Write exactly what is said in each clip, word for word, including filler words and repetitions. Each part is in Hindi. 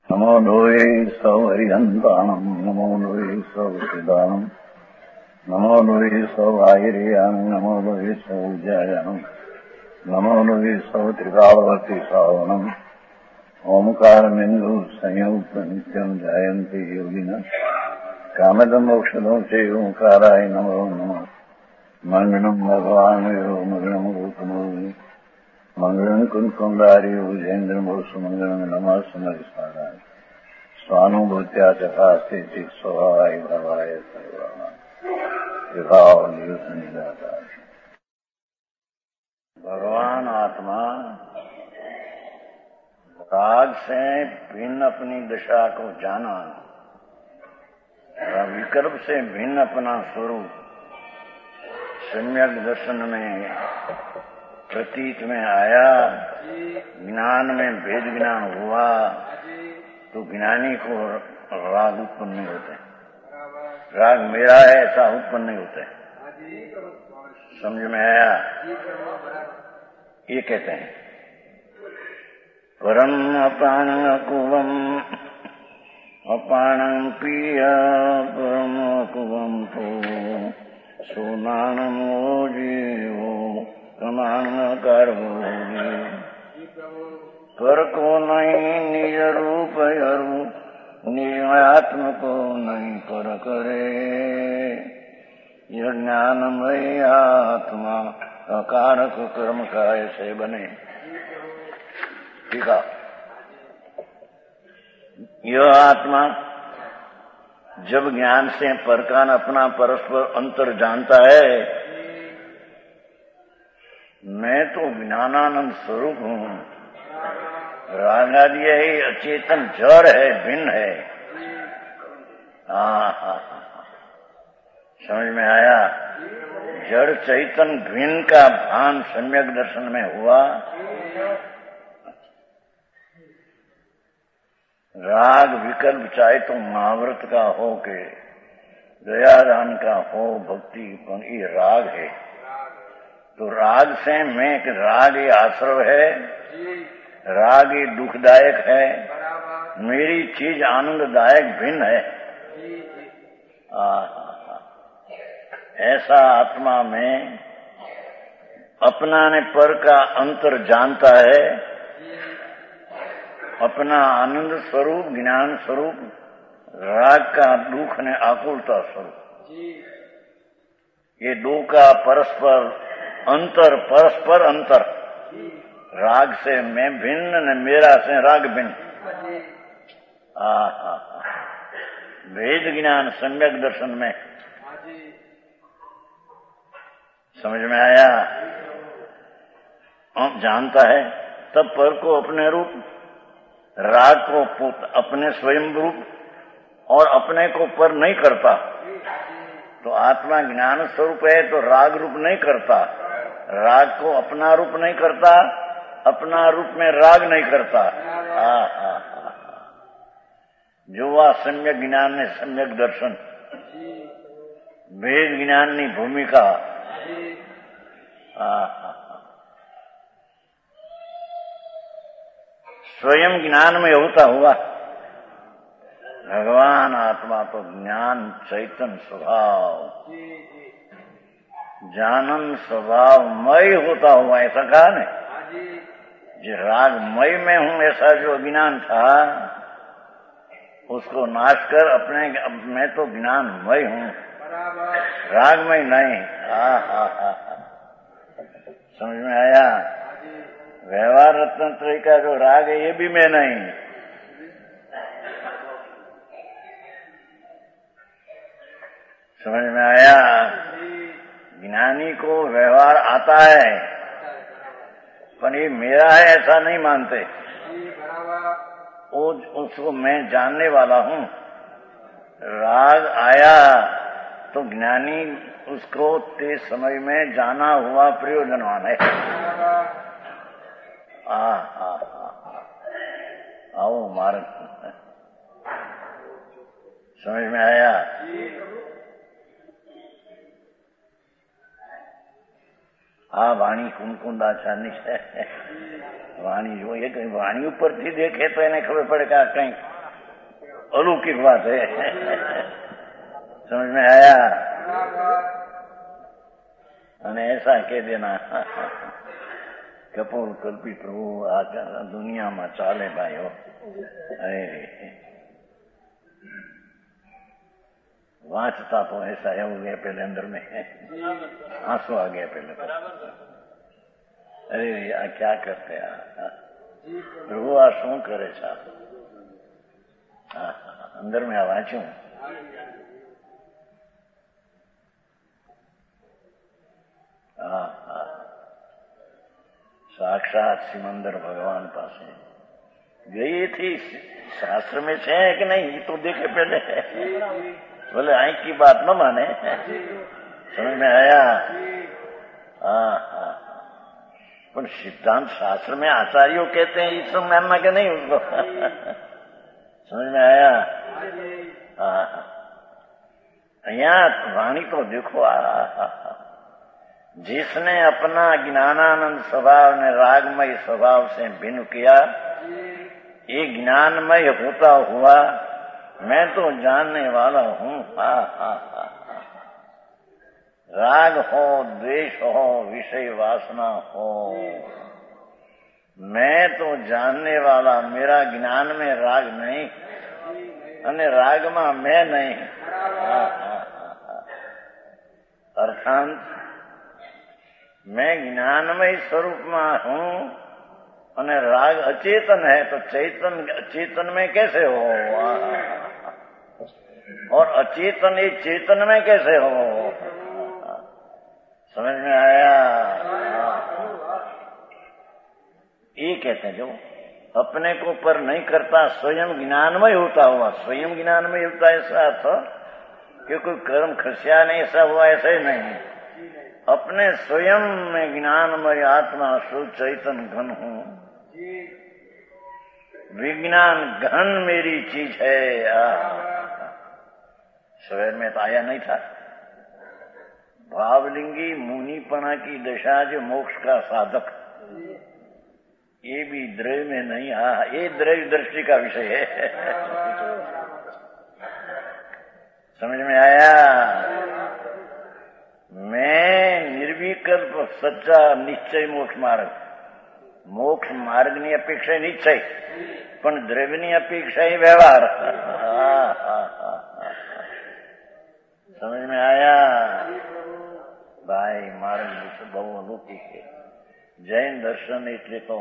नमो लोये सौहरिहन्ताणम् नमो लोये सौचिदानम् नमो लोये सौभागिर्याम् नमो लोये सौविद्यायाम् नमो लोये सौत्रिकालवर्ति सावनम् ओंकारमिन्दु संयुक्त नित्यम् जायन्ति योगिनः कामदम् मोक्षदम् च ओंकाराय नमो नमः मङ्गलम् भगवान् यो मङ्गलम् रूपमो मंगलम कुंकुंडारी उजेन्द्रमोसु मंगलम नमः समरिसाराय स्वानुभूत्या चकास्ते चित स्वभावाय भवाय सर्वाना भगवान आत्मा राग से भिन्न अपनी दशा को जाना, विकल्प से भिन्न अपना स्वरूप सम्यक दर्शन में प्रतीत में आया, ज्ञान में भेद ज्ञान हुआ तो ज्ञानी को राग उत्पन्न नहीं होते। राग मेरा है ऐसा उत्पन्न नहीं होता है। समझ में आया? ये कहते हैं परम अपान कुवम अपानं प्रिय परम कुवम तो सोनानम जीवो प्रमाण कर पर को नहीं निज रूप अरु निज आत्म को नहीं पर करे यह ज्ञानमय आत्मा अकारक कर्म का ऐसे बने। ठीक है, यह आत्मा जब ज्ञान से परकान अपना परस्पर अंतर जानता है, मैं तो ज्ञानानंद स्वरूप हूँ, राग आदि है अचेतन जड़ है, भिन्न है। हाँ हाँ समझ में आया? जड़ चैतन भिन्न का भान सम्यक दर्शन में हुआ। राग विकल्प चाहे तो महाव्रत का हो के दयादान का हो, भक्ति ये राग है। तो राग से मैं राग ये आश्रव है, राग ये दुखदायक है, मेरी चीज आनंददायक भिन्न है। आ, ऐसा आत्मा में अपना ने पर का अंतर जानता है, अपना आनंद स्वरूप ज्ञान स्वरूप, राग का दुख ने आकुलता स्वरूप, ये दो का परस्पर अंतर, परस्पर अंतर, राग से मैं भिन्न न मेरा से राग भिन्न। वेद ज्ञान सम्यक दर्शन में समझ में आया? जानता है तब पर को अपने रूप, राग को अपने स्वयं रूप और अपने को पर नहीं करता। तो आत्मा ज्ञान स्वरूप है तो राग रूप नहीं करता, राग को अपना रूप नहीं करता, अपना रूप में राग नहीं करता। आ, आ, आ, जो वह सम्यक ज्ञान ने सम्यक दर्शन, वेद ज्ञान ની भूमिका। आ, आ, स्वयं ज्ञान में होता हुआ भगवान आत्मा तो ज्ञान चैतन स्वभाव, जानन स्वभाव मय होता हुआ, ऐसा कहा नहीं? जो राग मय में हूं ऐसा जो अज्ञान था उसको नाश कर अपने मैं तो ज्ञानमय हूं, रागमय नहीं। हा हा हा समझ में आया? व्यवहार रत्न त्रय का जो राग है ये भी मैं नहीं। समझ में आया? ज्ञानी को व्यवहार आता है पर ये मेरा है ऐसा नहीं मानते, वो उसको मैं जानने वाला हूँ। राग आया तो ज्ञानी उसको ते समय में जाना हुआ प्रयोजनवान है। आ, आ, आ, आओ मार्ग समझ में आया? આ વાણી કુંકુંદાચાર્યની છે. વાણી જોઈએ કઈ વાણી ઉપરથી દેખે તો એને ખબર પડે કે આ કંઈક अलौकिक बात है। समझ में आया? અને ऐसा कह देना कपोल कल्पी प्रभु आकर दुनिया में चाले भाईओ। अरे वांचता तो ऐसा है हो गया पहले अंदर में आंसू आ गया पहले तो। अरे आ क्या करते आ प्रभु आ शू करे छा अंदर में आ वांचू हाँ हाँ साक्षात सिमंदर भगवान पास गई थी। शास्त्र में है कि नहीं तो देखे पहले बोले आई की बात न माने। समझ में आया? हाँ हाँ पर सिद्धांत शास्त्र में आचार्यों कहते हैं इसको मानना के नहीं उसको। समझ में आया? हाँ यहाँ वाणी तो देखो आ जिसने अपना ज्ञानानंद स्वभाव ने रागमय स्वभाव से भिन्न किया, ये ज्ञानमय होता हुआ मैं तो जानने वाला हूँ। हा हा हा राग हो द्वेष हो विषय वासना हो मैं तो जानने वाला, मेरा ज्ञान में राग नहीं અને રાગમાં मैं नहीं। हा हा हा अर्थात मैं ज्ञानमय स्वरूप में हूँ और राग अचेतन है तो चेतन अचेतन में कैसे हो और अचेतन ये चेतन में कैसे हो। समझ में आया? ये कहते हैं जो अपने को पर नहीं करता स्वयं ज्ञानमय होता हुआ, स्वयं ज्ञानमय होता ऐसा अर्थ कि कोई कर्म खसिया नहीं ऐसा हुआ ऐसा ही नहीं, अपने स्वयं में ज्ञानमय आत्मा शुद्ध चैतन घन हूँ। विज्ञान घन मेरी चीज है। स्वयं में तो आया नहीं था। भावलिंगी मुनिपना की दशा जो मोक्ष का साधक, ये भी द्रव्य में नहीं आ, ये द्रव्य दृष्टि का विषय है। समझ में आया? मैं निर्विकल्प सच्चा निश्चय मोक्ष मार्ग, मोक्ष मार्ग ની અપેક્ષા નિશ્ચય પણ દ્રવ્યની અપેક્ષા ही व्यवहार। समझ में आया? भाई मार्ग बहु अलौकिक है। जैन दर्शन એટલે तो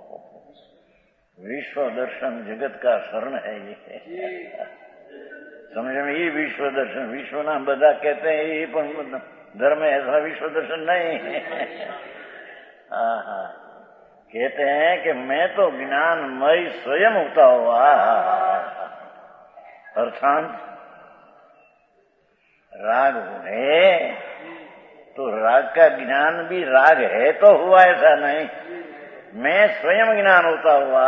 विश्व दर्शन जगत का शरण है ये। समझ में? ये विश्व दर्शन, विश्व नाम બધા कहते हैं ये પણ धर्म ऐसा विश्व दर्शन नहीं है। कहते हैं कि मैं तो ज्ञानमय स्वयं होता हुआ, अर्थात राग है तो राग का ज्ञान भी राग है तो हुआ ऐसा नहीं, मैं स्वयं ज्ञान होता हुआ।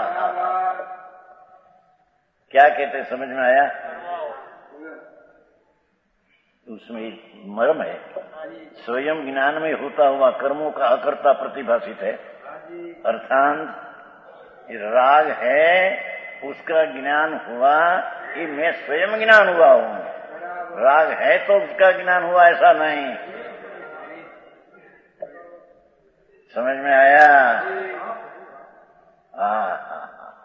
क्या कहते समझ में आया? उसमें मर्म है। स्वयं ज्ञान में होता हुआ कर्मों का अकर्ता प्रतिभाषित है, अर्थात राग है उसका ज्ञान हुआ कि मैं स्वयं ज्ञान हुआ हूँ। राग है तो उसका ज्ञान हुआ ऐसा नहीं। समझ में आया? हाँ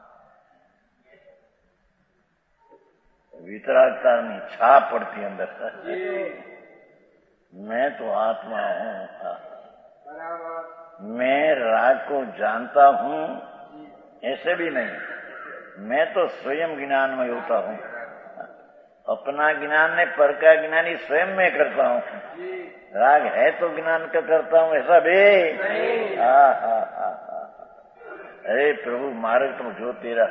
वितरागता में छाप पड़ती अंदर। मैं तो आत्मा हूँ, मैं राग को जानता हूँ ऐसे भी नहीं, मैं तो स्वयं ज्ञान में होता हूँ। अपना ज्ञान ने पर का ज्ञान ही स्वयं में करता हूँ। राग है तो ज्ञान का करता हूँ ऐसा भी। हाँ हाँ हाँ अरे प्रभु मार्ग तो जो तेरा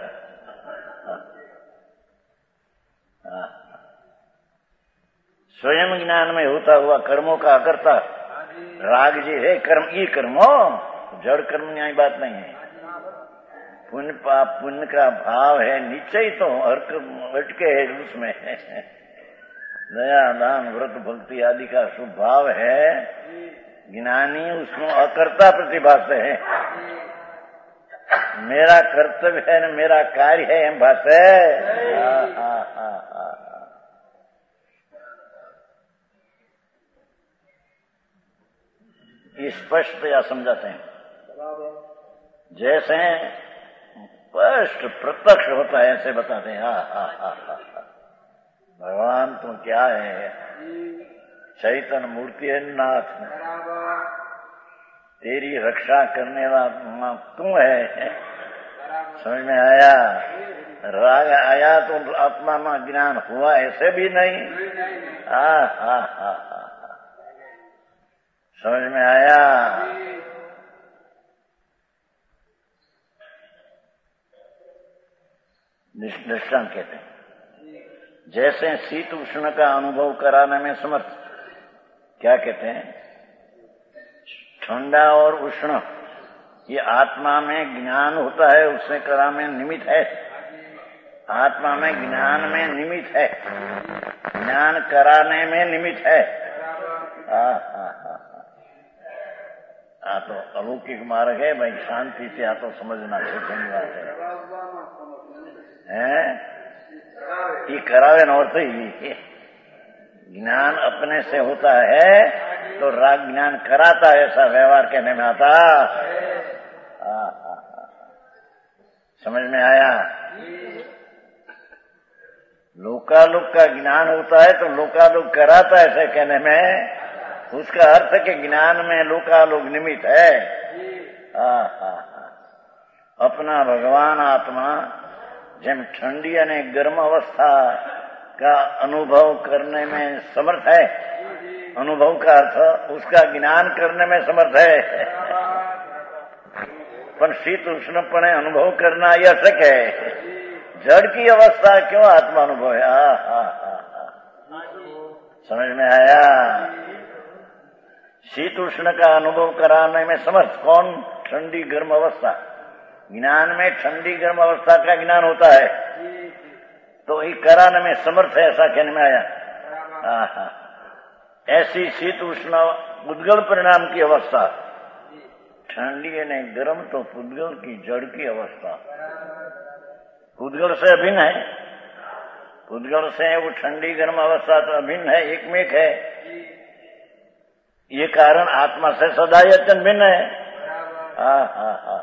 स्वयं ज्ञान में होता हुआ कर्मों का अकर्ता राग जी है। कर्म ये कर्मो जड़ कर्म न्याय बात नहीं है। पुण्य पाप पुण्य का भाव है निश्चय तो अर्क अटके है उसमें दया दान व्रत भक्ति आदि का शुभ भाव है। ज्ञानी उसमें अकर्ता प्रतिभास है। मेरा कर्तव्य है न मेरा कार्य है एम भाषे। हाँ हाँ हाँ हाँ स्पष्ट या समझाते हैं, जैसे स्पष्ट प्रत्यक्ष होता है ऐसे बताते हैं। हाँ हाँ हाँ हाँ भगवान तू क्या है, चैतन्य मूर्ति है नाथ, तेरी रक्षा करने वाला तू है। समझ में आया? राग आया तो आत्मा में ज्ञान हुआ ऐसे भी नहीं। हाँ हाँ हाँ हाँ समझ में आया? दृष्टांत कहते हैं, जैसे शीत उष्ण का अनुभव कराने में समर्थ, क्या कहते हैं, ठंडा और उष्ण ये आत्मा में ज्ञान होता है, उससे कराने में निमित्त है। आत्मा में ज्ञान में निमित्त है, ज्ञान कराने में निमित्त है। हाँ हाँ हाँ हाँ तो अलौकिक मार्ग है भाई, शांति से आ तो समझना चाहिए बात है, हैं? ये करावे न और तो ही ज्ञान अपने से होता है तो राग ज्ञान कराता है, ऐसा व्यवहार कहने में आता। आ, आ, आ, समझ में आया? लोकालोक का ज्ञान होता है तो लोकालोक कराता है ऐसे कहने में, उसका अर्थ के ज्ञान में लोकालोक निमित्त है। आ, आ, आ, अपना भगवान आत्मा જેમ ठंडी અને गर्म अवस्था का अनुभव करने में समर्थ है, अनुभव का अर्थ उसका ज्ञान करने में समर्थ है, पर शीत उष्णपणे अनुभव करना यह अशक्य है। जड़ की अवस्था क्यों आत्मा अनुभव है? हा हा हा समझ में आया? शीत उष्ण का अनुभव कराने में समर्थ कौन? ठंडी गर्म अवस्था। ज्ञान में ठंडी गर्म अवस्था का ज्ञान होता है तो ही कराने में समर्थ है, ऐसा कहने में आया। आहा, ऐसी शीत उष्ण पुद्गल परिणाम की अवस्था, ठंडी यानी गर्म तो पुद्गल की जड़ की अवस्था, पुद्गल से अभिन्न है। पुद्गल से वो ठंडी गर्म अवस्था तो अभिन्न है, एक में एक है। ये कारण आत्मा से सदा यतन भिन्न है। हाँ हाँ हाँ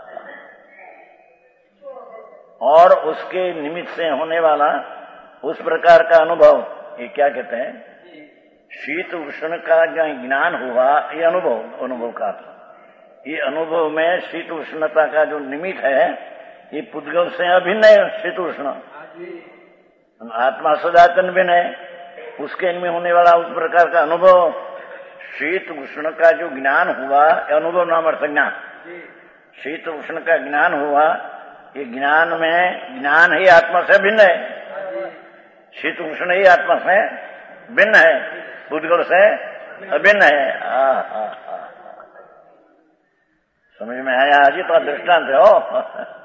और उसके निमित्त से होने वाला उस प्रकार का अनुभव, ये क्या कहते हैं, शीत उष्ण का जो ज्ञान हुआ ये अनुभव, अनुभव का ये अनुभव में शीत उष्णता का जो निमित्त है ये पुद्गल से अभिन्न है। शीत उष्ण आत्मा सदातन भिन्न है, उसके इनमें होने वाला उस प्रकार का अनुभव, शीत उष्ण का जो ज्ञान हुआ अनुभव नाम अर्थ ज्ञान, शीत उष्ण का ज्ञान हुआ, ये ज्ञान में ज्ञान ही आत्मा से भिन्न है, शीत उष्ण ही आत्मा से भिन्न है, पुद्गल से अभिन्न है। आ, आ, आ, समझ में आया? अजी तो दृष्टांत है हो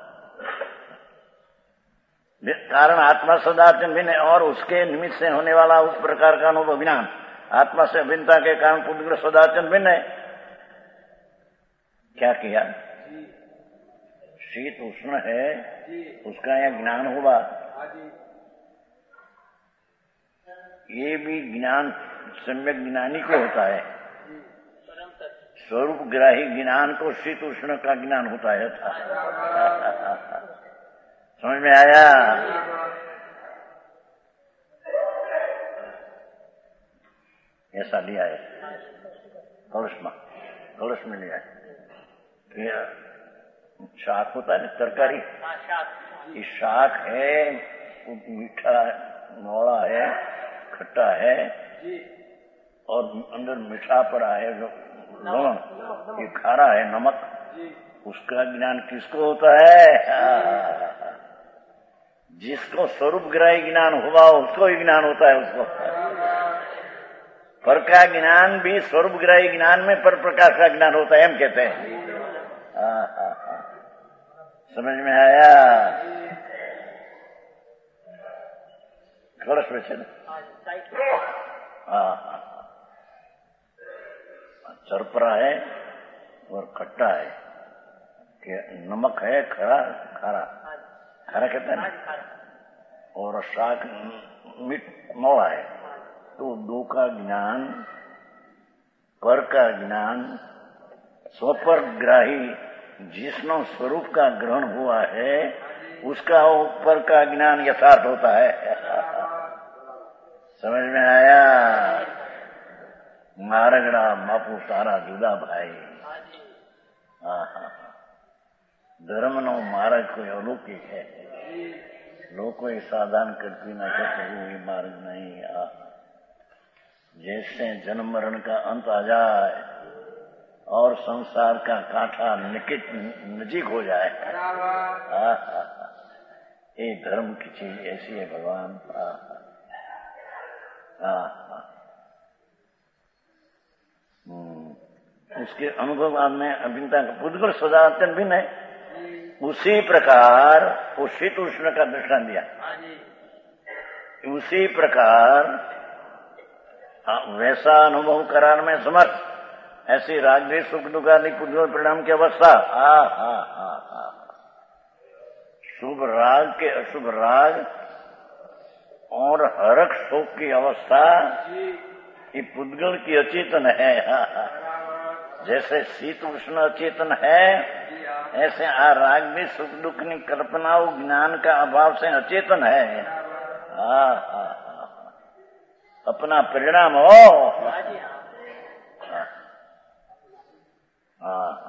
कारण आत्मा सदातन भिन्न है और उसके निमित्त से होने वाला उस प्रकार का अनुभव ज्ञान, आत्मा से भिन्नता के कारण पुद्गल सदातन भिन्न है। क्या किया? शीत उष्ण है, उसका यह ज्ञान हुआ, ये भी ज्ञान सम्यक ज्ञानी को होता है, स्वरूप ग्राही ज्ञान को शीत उष्ण का ज्ञान होता है। समझ में आया? ऐसा लिया है कलश में, कलश में लिया है। शाक होता है ना तरकारी, ये शाक है, मीठा नौड़ा है, खट्टा है और अंदर मीठा पड़ा है जो लवण, ये खारा है नमक, उसका ज्ञान किसको होता है? जिसको स्वरूप ग्राही ज्ञान हुआ उसको ही ज्ञान होता है। उसको पर का ज्ञान भी स्वरूप ग्राही ज्ञान में पर प्रकाश का ज्ञान होता है, हम कहते हैं। हाँ हाँ हाँ समझ में आया? कलश में चले। हाँ हाँ चरपरा है और खट्टा है, कि नमक है खरा खारा, खारा कहते हैं ना, और शाक मीठ मौड़ा है। तो दो का ज्ञान, पर का ज्ञान, स्वपरग्राही जिष्णु स्वरूप का ग्रहण हुआ है उसका ऊपर का ज्ञान यथार्थ होता है। समझ में आया? मारगड़ा बापू तारा जुदा भाई। धर्म नो मार्ग कोई अलौकिक है, लोग कोई साधन करती ना करते हुए मार्ग नहीं। आ जैसे जन्म मरण का अंत आ जाए और संसार का कांटा निकट नजीक हो जाए, ये धर्म की चीज ऐसी है भगवान। उसके अनुभव में अभिन्नता का पुद्गल सदा अत्यंत भिन्न है। उसी प्रकार वो शीत उष्ण का दृष्टांत दिया, उसी प्रकार वैसा अनुभव कराने में समर्थ ऐसी राग सुख दुख आदि पुद्गल परिणाम की अवस्था। हा हा हा हा शुभ राग के अशुभ राग और हरक शोक की अवस्था ये पुद्गल की अचेतन है। हा, हा। जैसे शीत उष्ण अचेतन है, ऐसे आ राग भी सुख दुख की कल्पनाओं ज्ञान का अभाव से अचेतन है। हा, हा, हा। अपना परिणाम हो। हाँ,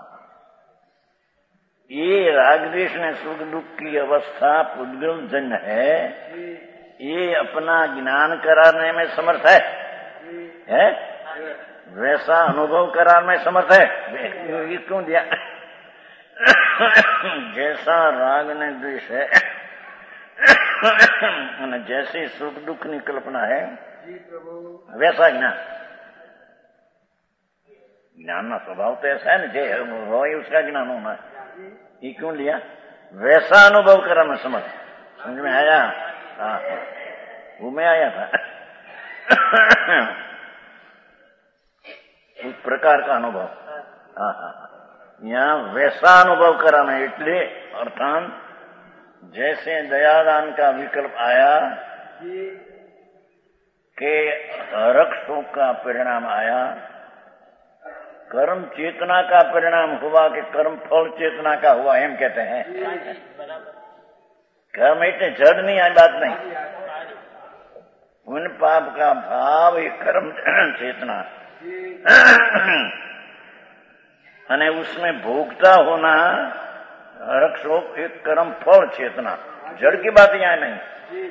ये रागद्वेष में सुख दुख की अवस्था पुद्गल जन्य है, ये अपना ज्ञान कराने में समर्थ है, है? वैसा अनुभव कराने में समर्थ है। ये क्यों दिया? जैसा राग ने द्वेष है, जैसी सुख दुख की कल्पना है, वैसा ज्ञान ज्ञान का स्वभाव तो ऐसा है ना, जे हो ही उसका ज्ञान होना है। ये क्यों लिया? वैसा अनुभव करा मैं समझ। समझ में आया? हाँ, वो में आया था। उस प्रकार का अनुभव। हाँ हाँ, यहाँ वैसा अनुभव कराना, इसलिए अर्थात जैसे दयादान का विकल्प आया कि हरक शोक का परिणाम आया, कर्म चेतना का परिणाम हुआ कि कर्म फल चेतना का हुआ, एम कहते हैं। कर्म इतने जड़ नहीं आई बात नहीं, उन पाप का भाव ये कर्म चेतना अने उसमें भोगता होना हरक शोक एक कर्म फल चेतना, जड़ की बात यहाँ नहीं।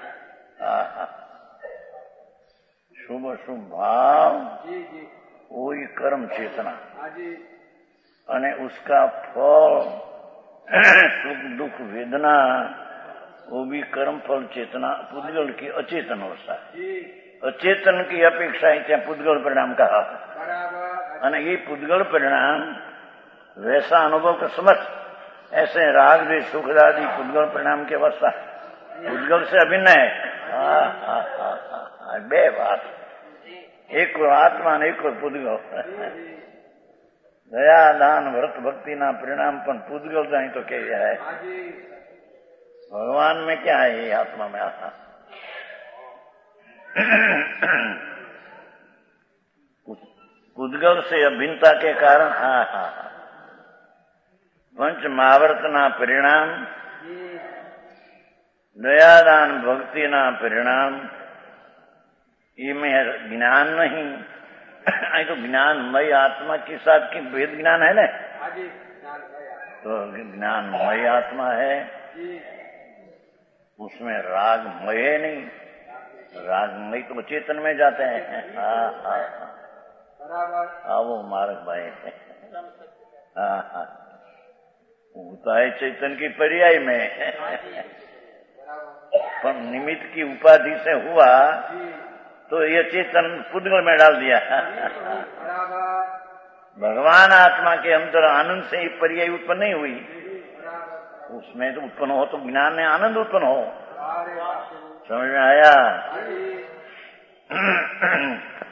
शुभ शुभ भाव वही कर्म चेतना, अने उसका फल सुख दुख वेदना वो भी कर्म फल चेतना, पुद्गल की अचेतन अवस्था। अचेतन की अपेक्षा है ત્યાં पुद्गल परिणाम कहा, अने ये पुद्गल परिणाम वैसा अनुभव का समर्थ, ऐसे राग भी सुख आदि पुद्गल परिणाम की अवस्था पुद्गल से अभिन्न है। हाँ हाँ हाँ हाँ, बे बात, एक को आत्मा ने एक को पुद्गल। दया दान व्रत भक्ति ना परिणाम पण पुद्गल जाए तो क्या है? भगवान में क्या है? ये आत्मा में आता पुद्गल से अभिन्नता के कारण हा हा पंच महावर्तना परिणाम, दयादान भक्ति ना परिणाम, इनमें ज्ञान नहीं। आई तो ज्ञानमय आत्मा के साथ की भेद ज्ञान है ना, तो ज्ञानमय आत्मा है, उसमें रागमय नहीं, रागमय तो चेतन में जाते हैं। हाँ हाँ हाँ, वो मार्ग भाई। हाँ हाँ, होता है चैतन की पर्याय में, पर निमित्त की उपाधि से हुआ तो ये चेतन पुद्गल में डाल दिया। भगवान आत्मा के अंतर आनंद से ही पर्याय उत्पन्न नहीं हुई, उसमें तो उत्पन्न हो तो ज्ञान में आनंद उत्पन्न हो। समझ में आया?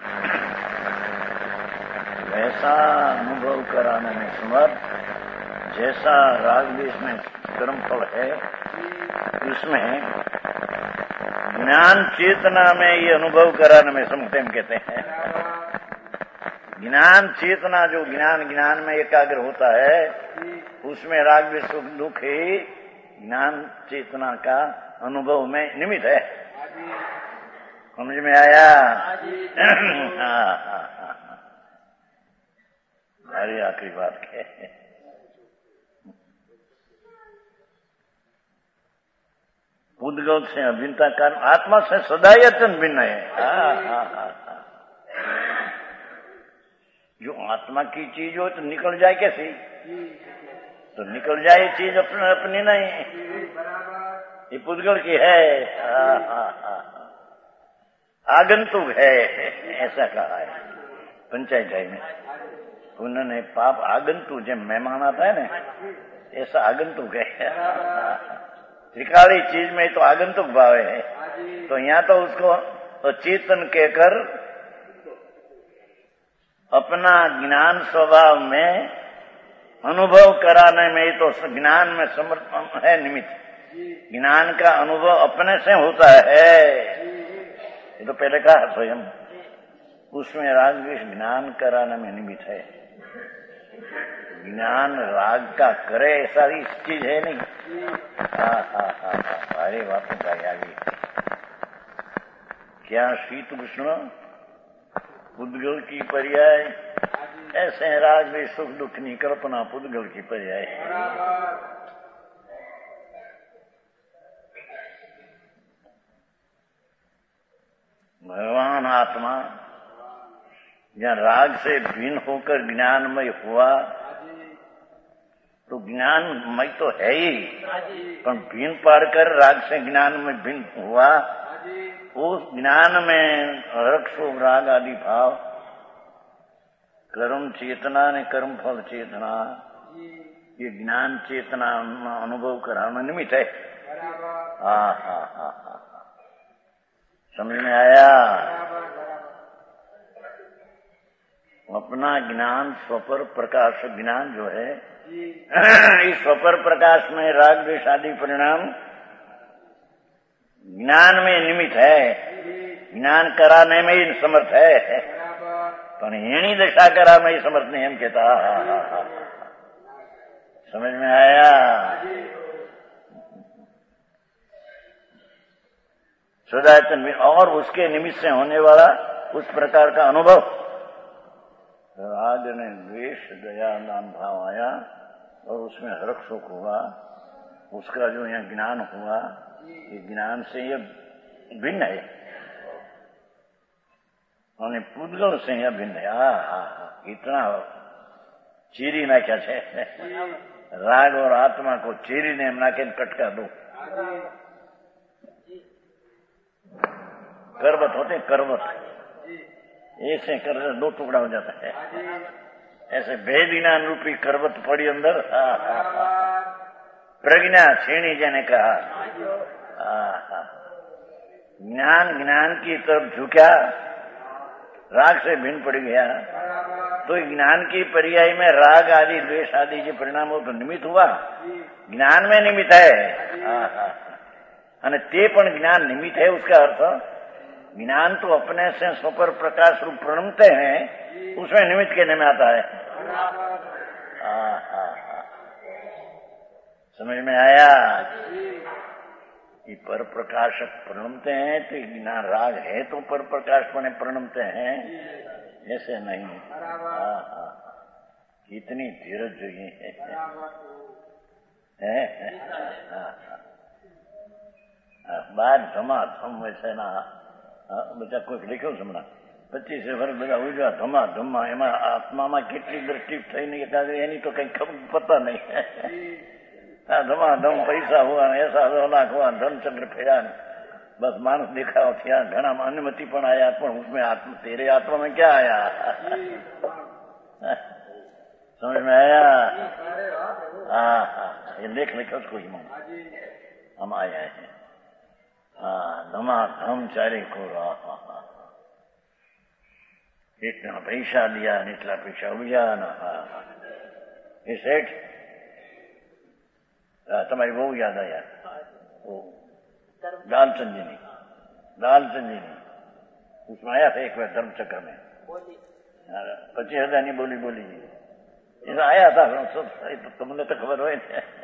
वैसा अनुभव कराने में समर्थ जैसा राग द्वेष में कर्मफल है, उसमें ज्ञान चेतना में ये अनुभव कराने में समतेम कहते हैं। ज्ञान चेतना जो ज्ञान ज्ञान में एकाग्र होता है, उसमें राग द्वेष सुख दुख ही ज्ञान चेतना का अनुभव में निमित्त है। समझ में आया? हाँ हाँ हाँ, हमारी आखिरी बात है। उद्गल से अभिन्नता कारण आत्मा से सदा यतन भिन्न है। हाँ हाँ हाँ हाँ, जो आत्मा की चीज हो तो निकल जाए कैसी? तो निकल जाए चीज अपने अपनी नहीं, ये पुद्गल की है। हाँ हाँ हाँ, आगंतुक है, ऐसा कहा है पंचायत में। उन्होंने पाप आगंतुक जब मेहमान आता है ना, ऐसा आगंतुक है। त्रिकाली चीज में तो आगंतुक भाव है, तो यहाँ तो उसको चेतन कहकर अपना ज्ञान स्वभाव में अनुभव कराने में तो ज्ञान में समर्पण है निमित्त। ज्ञान का अनुभव अपने से होता है, ये तो पहले कहा स्वयं। उसमें राग द्वेष ज्ञान कराने में निमित्त है। ज्ञान राग का करे ऐसा ही चीज है नहीं। हाँ हाँ हाँ हाँ, सारी बातों का आगे क्या शीत उष्ण पुद्गल की पर्याय, ऐसे राग द्वेष सुख दुख नहीं कल्पना पुद्गल की पर्याय। भगवान आत्मा जहाँ राग से भिन्न होकर ज्ञानमय हुआ, तो ज्ञानमय तो है ही, पर भिन्न पाड़कर राग से ज्ञान में भिन्न हुआ। उस ज्ञान में रख शोभ राग आदि भाव, कर्म चेतना ने कर्म फल चेतना, ये ज्ञान चेतना अनुभव कराना निमित्त है। हाँ हाँ हाँ हाँ, समझ में आया? अपना ज्ञान स्वपर प्रकाश ज्ञान जो है, इस स्वपर प्रकाश में राग द्वेष आदि परिणाम ज्ञान में निमित्त है, ज्ञान कराने में ही समर्थ है, पर हेणी दशा करा में ही समर्थ नहीं हम कहता। समझ में आया? सदाचन और उसके निमित्त से होने वाला उस प्रकार का अनुभव, राग ने द्वेष दया दान भाव आया और उसमें हर्ष सुख हुआ, उसका जो यहाँ ज्ञान हुआ, ये ज्ञान से ये भिन्न है, और पुद्गल से यह भिन्न है। हा हा इतना चीरी ना क्या है, राग और आत्मा को चीरी ने नाके कटका दो। करवत होते करवत, ऐसे कर दो टुकड़ा हो जाता है, ऐसे भेदीना रूपी करवत पड़ी अंदर। प्रज्ञा छीणी जने कहा, ज्ञान ज्ञान की तरफ झुका, राग से भिन्न पड़ गया, तो ज्ञान की पर्याय में राग आदि द्वेष आदि जो परिणाम हो तो निमित्त हुआ, ज्ञान में निमित्त है। અને તે પણ ज्ञान निमित्त है, उसका अर्थ ज्ञान तो अपने से स्वपर प्रकाश रूप प्रणमते हैं, उसमें निमित्त कहने में आता है। आ, आ, आ, समझ में आया? कि पर प्रकाश प्रणमते हैं तो ज्ञान राग है तो पर प्रकाश पने प्रणमते हैं, ऐसे नहीं। आ, आ, कितनी धीरज चाहिए है, बार धमाधम वैसे ना बच्चा कोई लिख्યું છે હમણાં પચીસ વર્ષ બધા ઉજવા ધમાધમમાં, એમાં આત્મામાં કેટલી દૃષ્ટિ થઈ નહીં એની તો કઈ ખબર પતા નહીં। हाँ धमाधम पैसा हुआ, ऐसा लाख हुआ, धनचंद्र फेरा, बस मानस दिखाओ किया, घना अनुमति पण आया, पण उसमें आत्मा तेरे आत्मा में क्या आया? समझ में आया? हाँ हाँ, ये लेख लिखो उसको ही हम आया है। हाँ धमाधम चारे को रहा, इतना पैसा दिया, इतना पैसा हुआ ना। ये सेठ तुम्हारी वो याद आया वो दाल संजीनी, दाल संजीनी उसमें आया था एक बार धर्म चक्र में पच्चीस हजार नहीं बोली बोली ऐसा आया था। तो तुमने तो खबर हो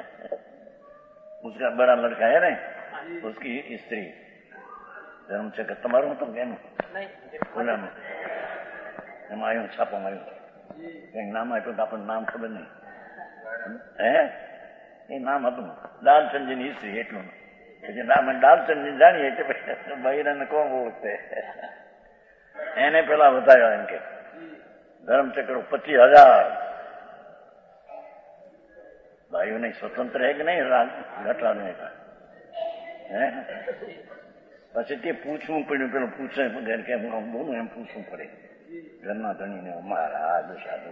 उसका बड़ा लड़का है ना उसकी स्त्री धर्म चक्र तुम्हारू तो એનું ઓલા એમાં આવ્યું છાપામાં આવ્યું કંઈક નામ આપ્યું તો આપણને નામ ખબર નહીં હે એ નામ હતું દાલચંદજીની સ્ત્રી એટલું પછી નામ દાલચંદજી જાણીએ એટલે બૈરાને કોણ ઓળખે એને પેલા બતાવ્યો એમ કે ધર્મચક્ર પચીસ હજાર भाइयों नहीं स्वतंत्र है कि नहीं घटाने का है પછી તે પૂછવું પડ્યું પેલું પૂછે કે હું બોલું એમ પૂછવું પડે ઘરના ધણીને મારા સાધુ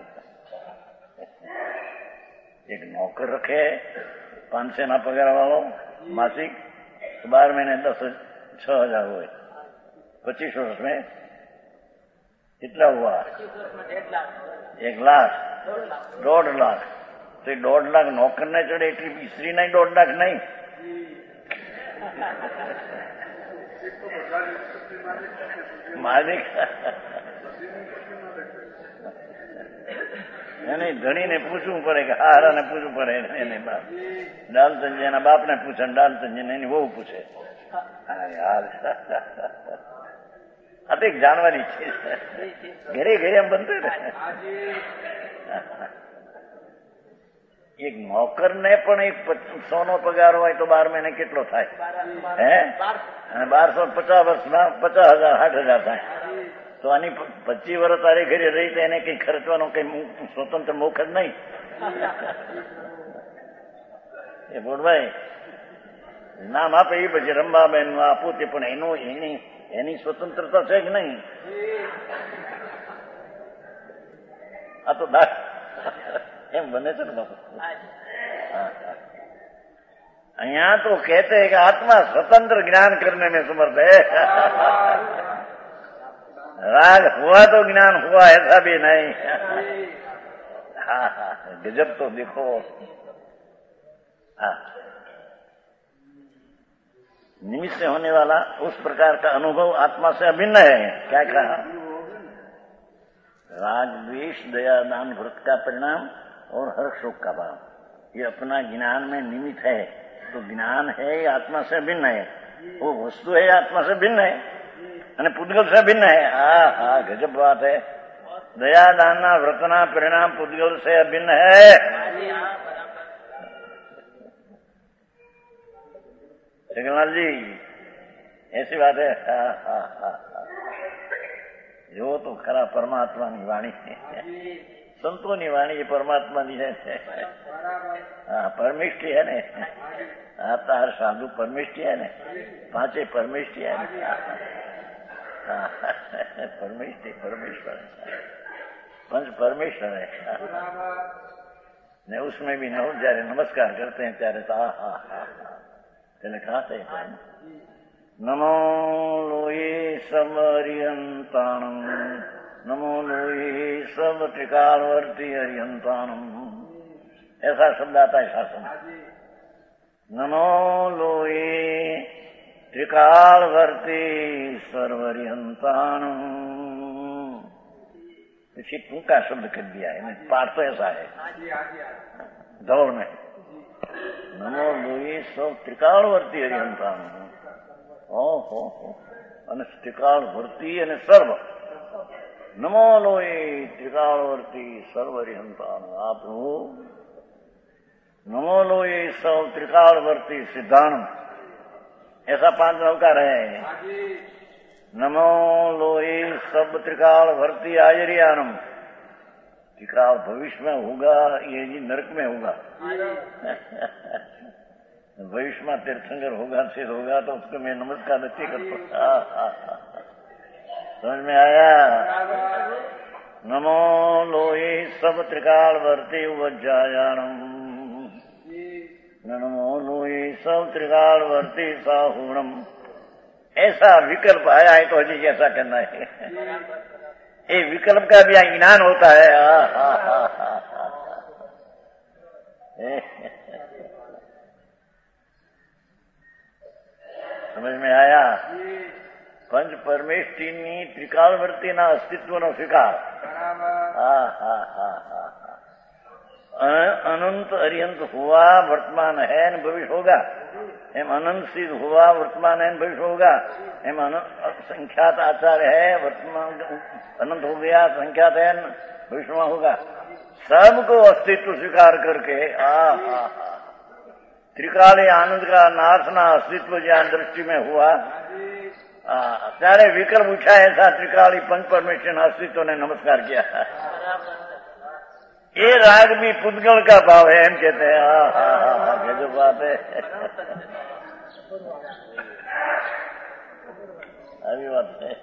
એક નોકર રખે પાંચસો ના પગાર વાળો માસિક બાર મહિને દસ છ હજાર હોય પચીસ વર્ષ में कितना हुआ एक लाख दौड़ लाख तो दौड़ लाख नौकर ने चढ़े एटली स्त्री नहीं दौड़ लाख नहीं मालिक नहीं धनी ने पूछવું પડે કે હારા ને પૂછવું પડે એને બાપ દાલચંદજી એના બાપ ને પૂછે દાલચંદજી ને એની વહુ પૂછે યાર આ તો એક જાણવાની છે ઘરે ઘરે એમ બનતું ને એક નોકર ને પણ એક સો નો પગાર હોય તો બાર મહિને કેટલો થાય હે અને બારસો પચાસ વર્ષમાં પચાસ હજાર સાઠ હજાર થાય તો આની પચીસ વર્ષ તારી ઘરે રહી તો એને કઈ ખર્ચવાનો કઈ સ્વતંત્ર મોખ જ નહીં એ બોલભાઈ નામ આપે એ પછી રંભાબેન આપું તે પણ એનું એની એની સ્વતંત્રતા છે કે નહીં આ તો દાખ એમ બને છે ને બાપુ અહીંયા तो कहते हैं कि आत्मा स्वतंत्र ज्ञान करने में समर्थ है राग हुआ तो ज्ञान हुआ ऐसा भी नहीं हाँ हाँ गजब तो देखो हाँ निमित्त से होने वाला उस प्रकार का अनुभव आत्मा से अभिन्न है। क्या कहा राग द्वेष दया दान व्रत का परिणाम और हर्ष शोक का भाव ये अपना ज्ञान में निमित्त है तो ज्ञान है ये आत्मा से भिन्न है वो वस्तु है आत्मा से भिन्न है અને પૂતગલ से भिन्न है। हाँ हाँ गजब बात है दया दान व्रतना परिणाम पूतगल से अभिन्न है। जगन्नाथ जी ऐसी बात है हाँ हाँ हाँ जो तो खरा परमात्मा की वाणी है संतों की वाणी ये परमात्मा की है हाँ परमिष्टि है ने हाँ तार साधु परमिष्टि है ने पांचे परमिष्टि है हाँ परमिष्टि परमेश्वर पंच परमेश्वर है ने उसमें भी न जયારે नमस्कार करते हैं ત્યારે तो हाँ हाँ हाँ તેને कहा था नमो लोये समरियंताणम नमो लोये सब त्रिकालवर्ती हरियंताणम ऐसा शब्द आता है शासन नमो लोये त्रिकालवर्ती सर्वरियंताणम इसी टूका शब्द कर दिया है पाठ तो ऐसा है दौड़ में नमो लोये सब त्रिकालवर्ती हरियंताणम ओहो અને ત્રિકાળ વર્તી અને સર્વ નમો લોય ત્રિકાળ વર્તી સર્વરિહંતાન આ પ્રભુ नमो लोये सौ त्रिकाल वर्ती सिद्धांत ऐसा पांच नवकार है नमो लोये सब त्रिकाल वर्ती आयरियानम त्रिकाल भविष्य में होगा ये जी नरक में होगा भविष्य में तीर्थंकर होगा सिद्ध होगा तो उसको मैं नमस्कार नहीं करता समझ में आया नमो लोये सब त्रिकाल वर्ती वज्जायानम नमो लोये सब त्रिकाल वर्ती साहूणम ऐसा विकल्प आया है तो हजी ऐसा करना है ये विकल्प का भी ज्ञान होता है आ, आ, आ, आ, आ, समझ में आया? पंच परमेष्टिनी त्रिकालवर्ती ना अस्तित्व नो स्वीकार। हा हा हा हा अनंत अरिहंत हुआ, वर्तमान है न भविष्य होगा। एम अनंत सिद्ध हुआ, वर्तमान है न भविष्य होगा। एम अनंत संख्यात आचार्य है, वर्तमान अनंत हो गया, संख्यात है न भविष्य में होगा। सबको अस्तित्व स्वीकार करके आ हा हा त्रिकाली आनंद का नाशना अस्तित्व ज्ञान दृष्टि में हुआ। ત્યારે વિકલ્પ ઉઠા ऐसा त्रिकाली पंच परमेश्वर अस्तित्व ने नमस्कार किया। ये राग भी पुद्गल का भाव है, एम कहते हैं। हाँ हाँ हाँ हाँ गजब बात है। अभी बात है।